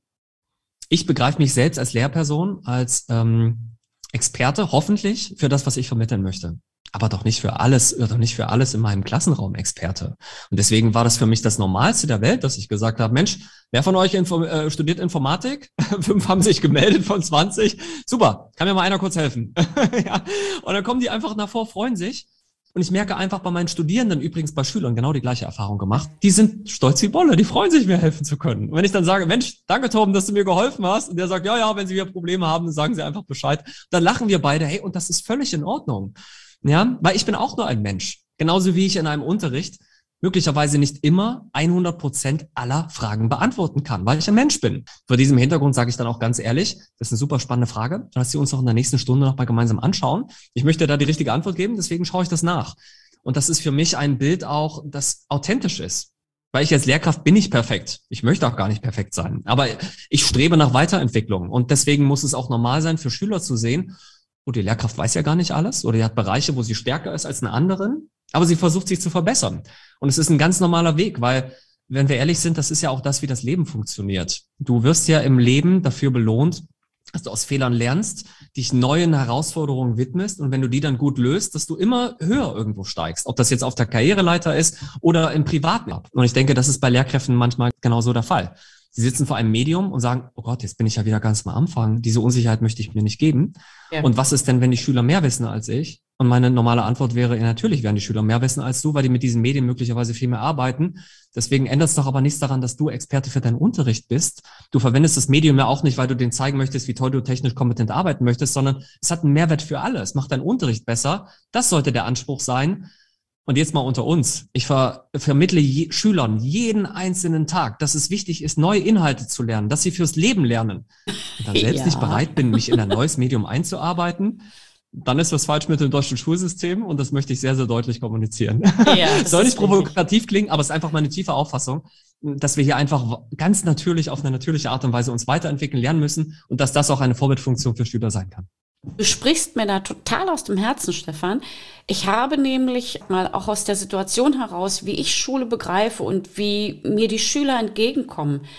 Speaker 3: ich begreife mich selbst als Lehrperson, als ähm, Experte, hoffentlich, für das, was ich vermitteln möchte. Aber doch nicht für alles, oder nicht für alles in meinem Klassenraum Experte. Und deswegen war das für mich das Normalste der Welt, dass ich gesagt habe, Mensch, wer von euch Info- äh, studiert Informatik? Fünf haben sich gemeldet von zwanzig. Super, kann mir mal einer kurz helfen. Ja. Und dann kommen die einfach nach vor, freuen sich. Und ich merke einfach bei meinen Studierenden, übrigens bei Schülern, genau die gleiche Erfahrung gemacht. Die sind stolz wie Bolle, die freuen sich, mir helfen zu können. Und wenn ich dann sage, Mensch, danke Torben, dass du mir geholfen hast. Und der sagt, ja, ja, wenn Sie wieder Probleme haben, dann sagen Sie einfach Bescheid. Dann lachen wir beide, hey, und das ist völlig in Ordnung. Ja, weil ich bin auch nur ein Mensch. Genauso wie ich in einem Unterricht möglicherweise nicht immer hundert Prozent aller Fragen beantworten kann, weil ich ein Mensch bin. Vor diesem Hintergrund sage ich dann auch ganz ehrlich, das ist eine super spannende Frage. Lass sie uns auch in der nächsten Stunde noch mal gemeinsam anschauen. Ich möchte da die richtige Antwort geben, deswegen schaue ich das nach. Und das ist für mich ein Bild auch, das authentisch ist. Weil ich als Lehrkraft bin nicht perfekt. Ich möchte auch gar nicht perfekt sein. Aber ich strebe nach Weiterentwicklung. Und deswegen muss es auch normal sein, für Schüler zu sehen, oh, die Lehrkraft weiß ja gar nicht alles oder die hat Bereiche, wo sie stärker ist als eine anderen, aber sie versucht sich zu verbessern. Und es ist ein ganz normaler Weg, weil, wenn wir ehrlich sind, das ist ja auch das, wie das Leben funktioniert. Du wirst ja im Leben dafür belohnt, dass du aus Fehlern lernst, dich neuen Herausforderungen widmest und wenn du die dann gut löst, dass du immer höher irgendwo steigst. Ob das jetzt auf der Karriereleiter ist oder im Privaten. Und ich denke, das ist bei Lehrkräften manchmal genauso der Fall. Sie sitzen vor einem Medium und sagen, oh Gott, jetzt bin ich ja wieder ganz am Anfang. Diese Unsicherheit möchte ich mir nicht geben. Ja. Und was ist denn, wenn die Schüler mehr wissen als ich? Und meine normale Antwort wäre, ja, natürlich werden die Schüler mehr wissen als du, weil die mit diesen Medien möglicherweise viel mehr arbeiten. Deswegen ändert es doch aber nichts daran, dass du Experte für deinen Unterricht bist. Du verwendest das Medium ja auch nicht, weil du denen zeigen möchtest, wie toll du technisch kompetent arbeiten möchtest, sondern es hat einen Mehrwert für alle. Es macht deinen Unterricht besser. Das sollte der Anspruch sein. Und jetzt mal unter uns. Ich ver- vermittle je- Schülern jeden einzelnen Tag, dass es wichtig ist, neue Inhalte zu lernen, dass sie fürs Leben lernen. Und dann selbst ja. nicht bereit bin, mich in ein neues Medium einzuarbeiten, dann ist was falsch mit dem deutschen Schulsystem und das möchte ich sehr, sehr deutlich kommunizieren. Ja, soll nicht provokativ klingen, aber es ist einfach meine tiefe Auffassung, dass wir hier einfach ganz natürlich auf eine natürliche Art und Weise uns weiterentwickeln, lernen müssen und dass das auch eine Vorbildfunktion für Schüler sein kann.
Speaker 2: Du sprichst mir da total aus dem Herzen, Stefan. Ich habe nämlich mal auch aus der Situation heraus, wie ich Schule begreife und wie mir die Schüler entgegenkommen,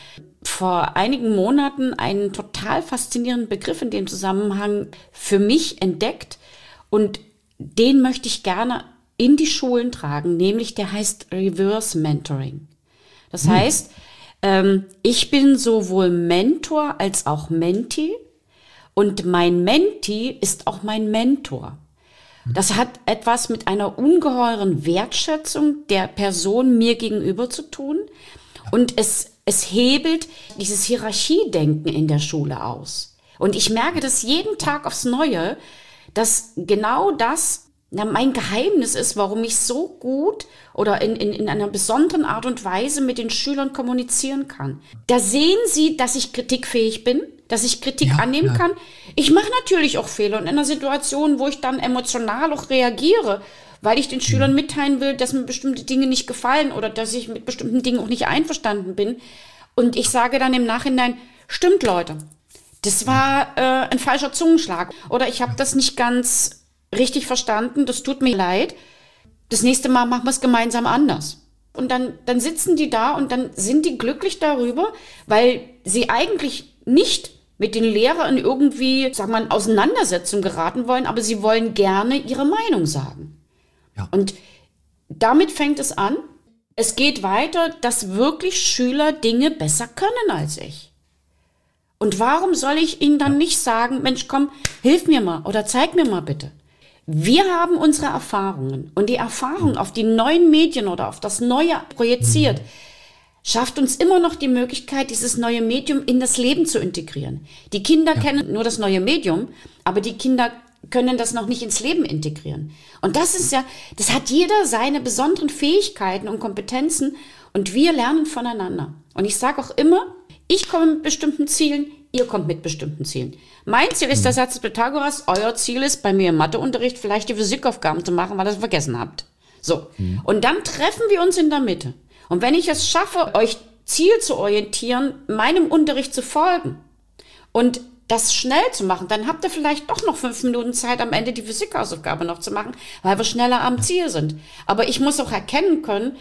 Speaker 2: vor einigen Monaten einen total faszinierenden Begriff in dem Zusammenhang für mich entdeckt und den möchte ich gerne in die Schulen tragen, nämlich der heißt Reverse Mentoring. Das hm. heißt, ähm, ich bin sowohl Mentor als auch Mentee und mein Mentee ist auch mein Mentor. Das hat etwas mit einer ungeheuren Wertschätzung der Person mir gegenüber zu tun und es, es hebelt dieses Hierarchiedenken in der Schule aus. Und ich merke das jeden Tag aufs Neue, dass genau das na, mein Geheimnis ist, warum ich so gut oder in, in, in einer besonderen Art und Weise mit den Schülern kommunizieren kann. Da sehen sie, dass ich kritikfähig bin, dass ich Kritik ja, annehmen ja. kann. Ich mache natürlich auch Fehler und in einer Situation, wo ich dann emotional auch reagiere, weil ich den Schülern mitteilen will, dass mir bestimmte Dinge nicht gefallen oder dass ich mit bestimmten Dingen auch nicht einverstanden bin. Und ich sage dann im Nachhinein, stimmt Leute, das war äh, ein falscher Zungenschlag oder ich habe das nicht ganz richtig verstanden, das tut mir leid. Das nächste Mal machen wir es gemeinsam anders. Und dann, dann sitzen die da und dann sind die glücklich darüber, weil sie eigentlich nicht mit den Lehrern irgendwie, sagen wir mal, in Auseinandersetzung geraten wollen, aber sie wollen gerne ihre Meinung sagen. Ja. Und damit fängt es an. Es geht weiter, dass wirklich Schüler Dinge besser können als ich. Und warum soll ich ihnen dann nicht sagen, Mensch, komm, hilf mir mal oder zeig mir mal bitte. Wir haben unsere Erfahrungen und die Erfahrung auf die neuen Medien oder auf das Neue projiziert, schafft uns immer noch die Möglichkeit, dieses neue Medium in das Leben zu integrieren. Die Kinder ja. kennen nur das neue Medium, aber die Kinder können das noch nicht ins Leben integrieren. Und das ist ja, das hat jeder seine besonderen Fähigkeiten und Kompetenzen und wir lernen voneinander. Und ich sage auch immer, ich komme mit bestimmten Zielen, ihr kommt mit bestimmten Zielen. Mein Ziel ist der Satz des Pythagoras, euer Ziel ist, bei mir im Matheunterricht vielleicht die Physikaufgaben zu machen, weil ihr es vergessen habt. So. Mhm. Und dann treffen wir uns in der Mitte. Und wenn ich es schaffe, euch Ziel zu orientieren, meinem Unterricht zu folgen und das schnell zu machen, dann habt ihr vielleicht doch noch fünf Minuten Zeit, am Ende die Physikhausaufgabe noch zu machen, weil wir schneller am Ziel sind. Aber ich muss auch erkennen können,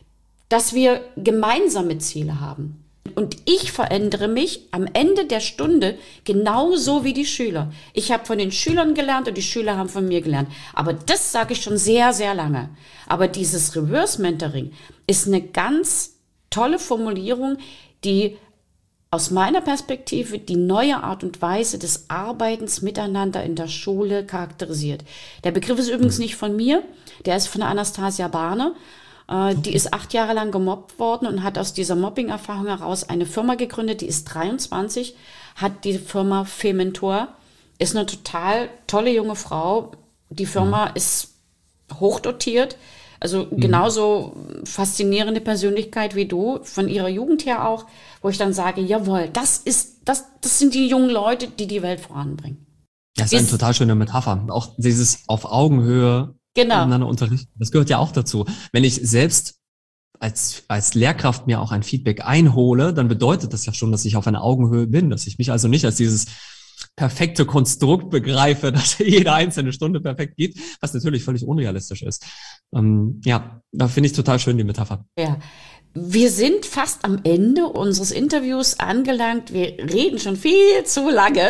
Speaker 2: dass wir gemeinsame Ziele haben. Und ich verändere mich am Ende der Stunde genauso wie die Schüler. Ich habe von den Schülern gelernt und die Schüler haben von mir gelernt. Aber das sage ich schon sehr, sehr lange. Aber dieses Reverse Mentoring ist eine ganz tolle Formulierung, die aus meiner Perspektive die neue Art und Weise des Arbeitens miteinander in der Schule charakterisiert. Der Begriff ist übrigens nicht von mir, der ist von der Anastasia Barner. Äh, die ist acht Jahre lang gemobbt worden und hat aus dieser Mobbing-Erfahrung heraus eine Firma gegründet, die ist dreiundzwanzig, hat die Firma Fementor, ist eine total tolle junge Frau. Die Firma mhm. ist hochdotiert, also mhm. genauso faszinierende Persönlichkeit wie du, von ihrer Jugend her auch, wo ich dann sage, jawohl, das ist, das, das sind die jungen Leute, die die Welt voranbringen.
Speaker 3: Das ist eine total schöne Metapher. Auch dieses auf Augenhöhe genau. miteinander unterrichten. Das gehört ja auch dazu. Wenn ich selbst als, als Lehrkraft mir auch ein Feedback einhole, dann bedeutet das ja schon, dass ich auf einer Augenhöhe bin, dass ich mich also nicht als dieses perfekte Konstrukt begreife, dass jede einzelne Stunde perfekt geht, was natürlich völlig unrealistisch ist. Ähm, ja, da finde ich total schön die Metapher.
Speaker 2: Ja. Wir sind fast am Ende unseres Interviews angelangt. Wir reden schon viel zu lange.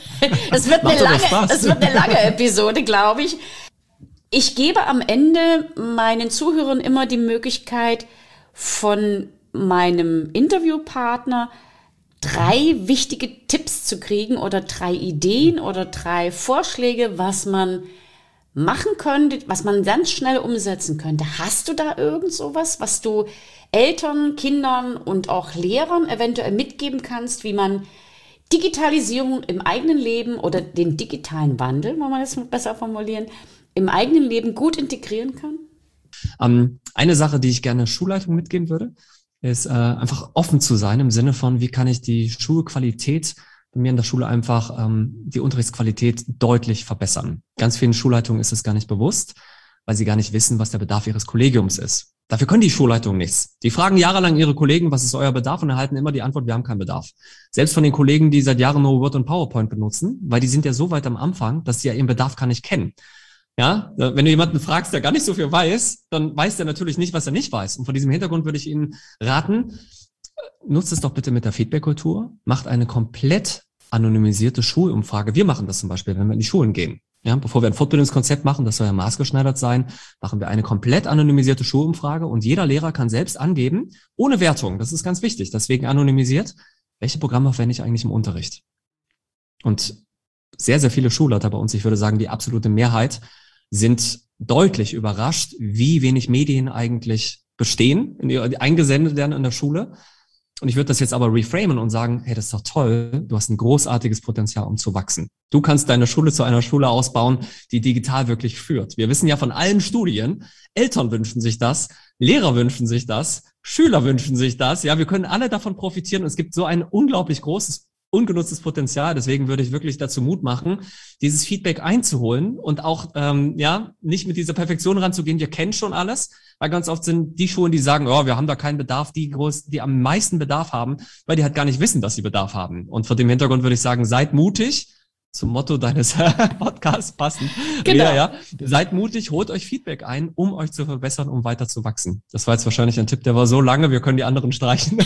Speaker 2: Es wird eine lange, es wird eine lange Episode, glaube ich. Ich gebe am Ende meinen Zuhörern immer die Möglichkeit, von meinem Interviewpartner drei wichtige Tipps zu kriegen oder drei Ideen oder drei Vorschläge, was man machen könnte, was man ganz schnell umsetzen könnte. Hast du da irgend sowas, was du Eltern, Kindern und auch Lehrern eventuell mitgeben kannst, wie man Digitalisierung im eigenen Leben oder den digitalen Wandel, wenn man das besser formulieren, im eigenen Leben gut integrieren kann?
Speaker 3: Ähm, eine Sache, die ich gerne Schulleitung mitgeben würde, ist äh, einfach offen zu sein im Sinne von, wie kann ich die Schulqualität bei mir in der Schule einfach ähm, die Unterrichtsqualität deutlich verbessern. Ganz vielen Schulleitungen ist es gar nicht bewusst, weil sie gar nicht wissen, was der Bedarf ihres Kollegiums ist. Dafür können die Schulleitungen nichts. Die fragen jahrelang ihre Kollegen, was ist euer Bedarf, und erhalten immer die Antwort, wir haben keinen Bedarf. Selbst von den Kollegen, die seit Jahren nur Word und PowerPoint benutzen, weil die sind ja so weit am Anfang, dass sie ja ihren Bedarf gar nicht kennen. Ja, wenn du jemanden fragst, der gar nicht so viel weiß, dann weiß der natürlich nicht, was er nicht weiß. Und von diesem Hintergrund würde ich Ihnen raten, nutzt es doch bitte mit der Feedback-Kultur, macht eine komplett anonymisierte Schulumfrage. Wir machen das zum Beispiel, wenn wir in die Schulen gehen. Ja, bevor wir ein Fortbildungskonzept machen, das soll ja maßgeschneidert sein, machen wir eine komplett anonymisierte Schulumfrage und jeder Lehrer kann selbst angeben, ohne Wertung, das ist ganz wichtig, deswegen anonymisiert, welche Programme verwende ich eigentlich im Unterricht. Und sehr, sehr viele Schulleiter bei uns, ich würde sagen, die absolute Mehrheit, sind deutlich überrascht, wie wenig Medien eigentlich bestehen, in die, eingesendet werden in der Schule. Und ich würde das jetzt aber reframen und sagen, hey, das ist doch toll, du hast ein großartiges Potenzial, um zu wachsen. Du kannst deine Schule zu einer Schule ausbauen, die digital wirklich führt. Wir wissen ja von allen Studien, Eltern wünschen sich das, Lehrer wünschen sich das, Schüler wünschen sich das. Ja, wir können alle davon profitieren und es gibt so ein unglaublich großes, ungenutztes Potenzial. Deswegen würde ich wirklich dazu Mut machen, dieses Feedback einzuholen und auch ähm, ja nicht mit dieser Perfektion ranzugehen. Wir kennen schon alles, weil ganz oft sind die Schulen, die sagen, oh, wir haben da keinen Bedarf, die groß, die am meisten Bedarf haben, weil die halt gar nicht wissen, dass sie Bedarf haben. Und vor dem Hintergrund würde ich sagen, seid mutig. Zum Motto deines Podcasts passend.
Speaker 2: Genau.
Speaker 3: Ja, ja. Seid mutig, holt euch Feedback ein, um euch zu verbessern, um weiter zu wachsen. Das war jetzt wahrscheinlich ein Tipp, der war so lange, wir können die anderen streichen.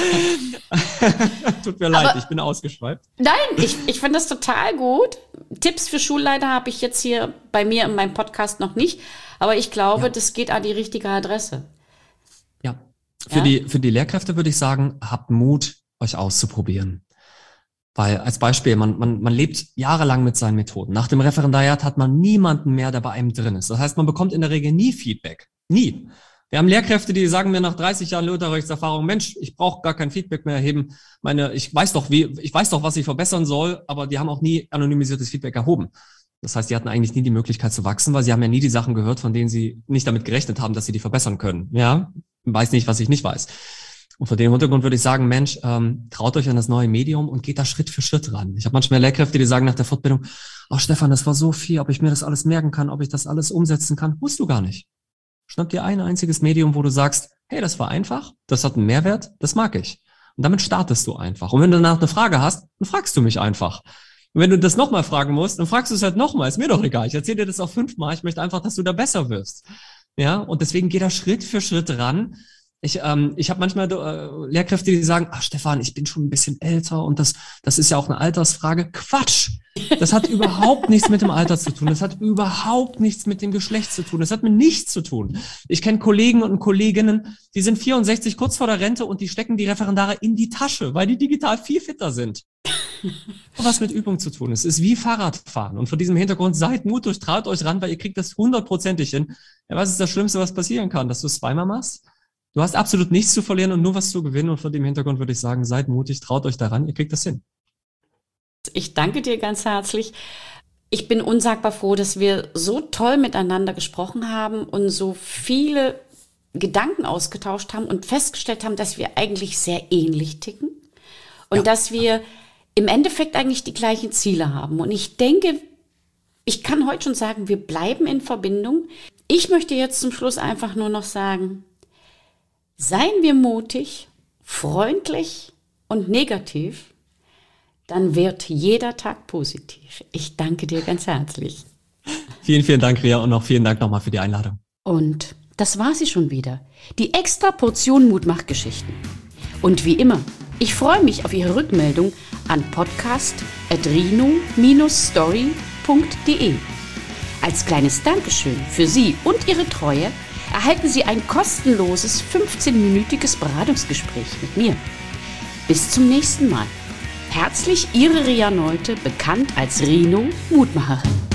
Speaker 3: Tut mir leid,
Speaker 2: Aber
Speaker 3: ich bin ausgeschweift.
Speaker 2: Nein, ich, ich finde das total gut. Tipps für Schulleiter habe ich jetzt hier bei mir in meinem Podcast noch nicht. Aber ich glaube, ja. das geht an die richtige Adresse.
Speaker 3: Ja. Für,
Speaker 2: ja?
Speaker 3: die, für die Lehrkräfte würde ich sagen, habt Mut, euch auszuprobieren. Weil als Beispiel, man, man, man lebt jahrelang mit seinen Methoden. Nach dem Referendariat hat man niemanden mehr, der bei einem drin ist. Das heißt, man bekommt in der Regel nie Feedback. Nie. Wir haben Lehrkräfte, die sagen mir nach dreißig Jahren Unterrichtserfahrung, Mensch, ich brauche gar kein Feedback mehr erheben. Meine, ich weiß doch, wie, ich weiß doch, was ich verbessern soll, aber die haben auch nie anonymisiertes Feedback erhoben. Das heißt, die hatten eigentlich nie die Möglichkeit zu wachsen, weil sie haben ja nie die Sachen gehört, von denen sie nicht damit gerechnet haben, dass sie die verbessern können. Ja, weiß nicht, was ich nicht weiß. Und vor dem Hintergrund würde ich sagen, Mensch, ähm, traut euch an das neue Medium und geht da Schritt für Schritt ran. Ich habe manchmal Lehrkräfte, die sagen nach der Fortbildung, ach Stefan, das war so viel, ob ich mir das alles merken kann, ob ich das alles umsetzen kann, musst du gar nicht. Schnapp dir ein einziges Medium, wo du sagst, hey, das war einfach, das hat einen Mehrwert, das mag ich. Und damit startest du einfach. Und wenn du danach eine Frage hast, dann fragst du mich einfach. Und wenn du das nochmal fragen musst, dann fragst du es halt nochmal, ist mir doch egal. Ich erzähle dir das auch fünfmal, ich möchte einfach, dass du da besser wirst. Ja, und deswegen geh da Schritt für Schritt ran. Ich, ähm, ich habe manchmal äh, Lehrkräfte, die sagen, ach Stefan, ich bin schon ein bisschen älter und das, das ist ja auch eine Altersfrage. Quatsch! Das hat überhaupt nichts mit dem Alter zu tun. Das hat überhaupt nichts mit dem Geschlecht zu tun. Das hat mit nichts zu tun. Ich kenne Kollegen und Kolleginnen, die sind vierundsechzig, kurz vor der Rente und die stecken die Referendare in die Tasche, weil die digital viel fitter sind. Was mit Übung zu tun ist. Es ist wie Fahrradfahren. Und vor diesem Hintergrund seid mutig, traut euch ran, weil ihr kriegt das hundertprozentig hin. Ja, was ist das Schlimmste, was passieren kann? Dass du es zweimal machst? Du hast absolut nichts zu verlieren und nur was zu gewinnen. Und vor dem Hintergrund würde ich sagen, seid mutig, traut euch daran, ihr kriegt das hin.
Speaker 2: Ich danke dir ganz herzlich. Ich bin unsagbar froh, dass wir so toll miteinander gesprochen haben und so viele Gedanken ausgetauscht haben und festgestellt haben, dass wir eigentlich sehr ähnlich ticken und ja. dass wir im Endeffekt eigentlich die gleichen Ziele haben. Und ich denke, ich kann heute schon sagen, wir bleiben in Verbindung. Ich möchte jetzt zum Schluss einfach nur noch sagen, seien wir mutig, freundlich und negativ, dann wird jeder Tag positiv. Ich danke dir ganz herzlich.
Speaker 3: Vielen, vielen Dank, Ria, und auch vielen Dank nochmal für die Einladung.
Speaker 2: Und das war sie schon wieder. Die extra Portion Mutmachgeschichten. Und wie immer, ich freue mich auf Ihre Rückmeldung an podcast at rino dash story punkt de. Als kleines Dankeschön für Sie und Ihre Treue erhalten Sie ein kostenloses fünfzehnminütiges Beratungsgespräch mit mir. Bis zum nächsten Mal. Herzlich Ihre Ria Neute, bekannt als Rino Mutmacherin.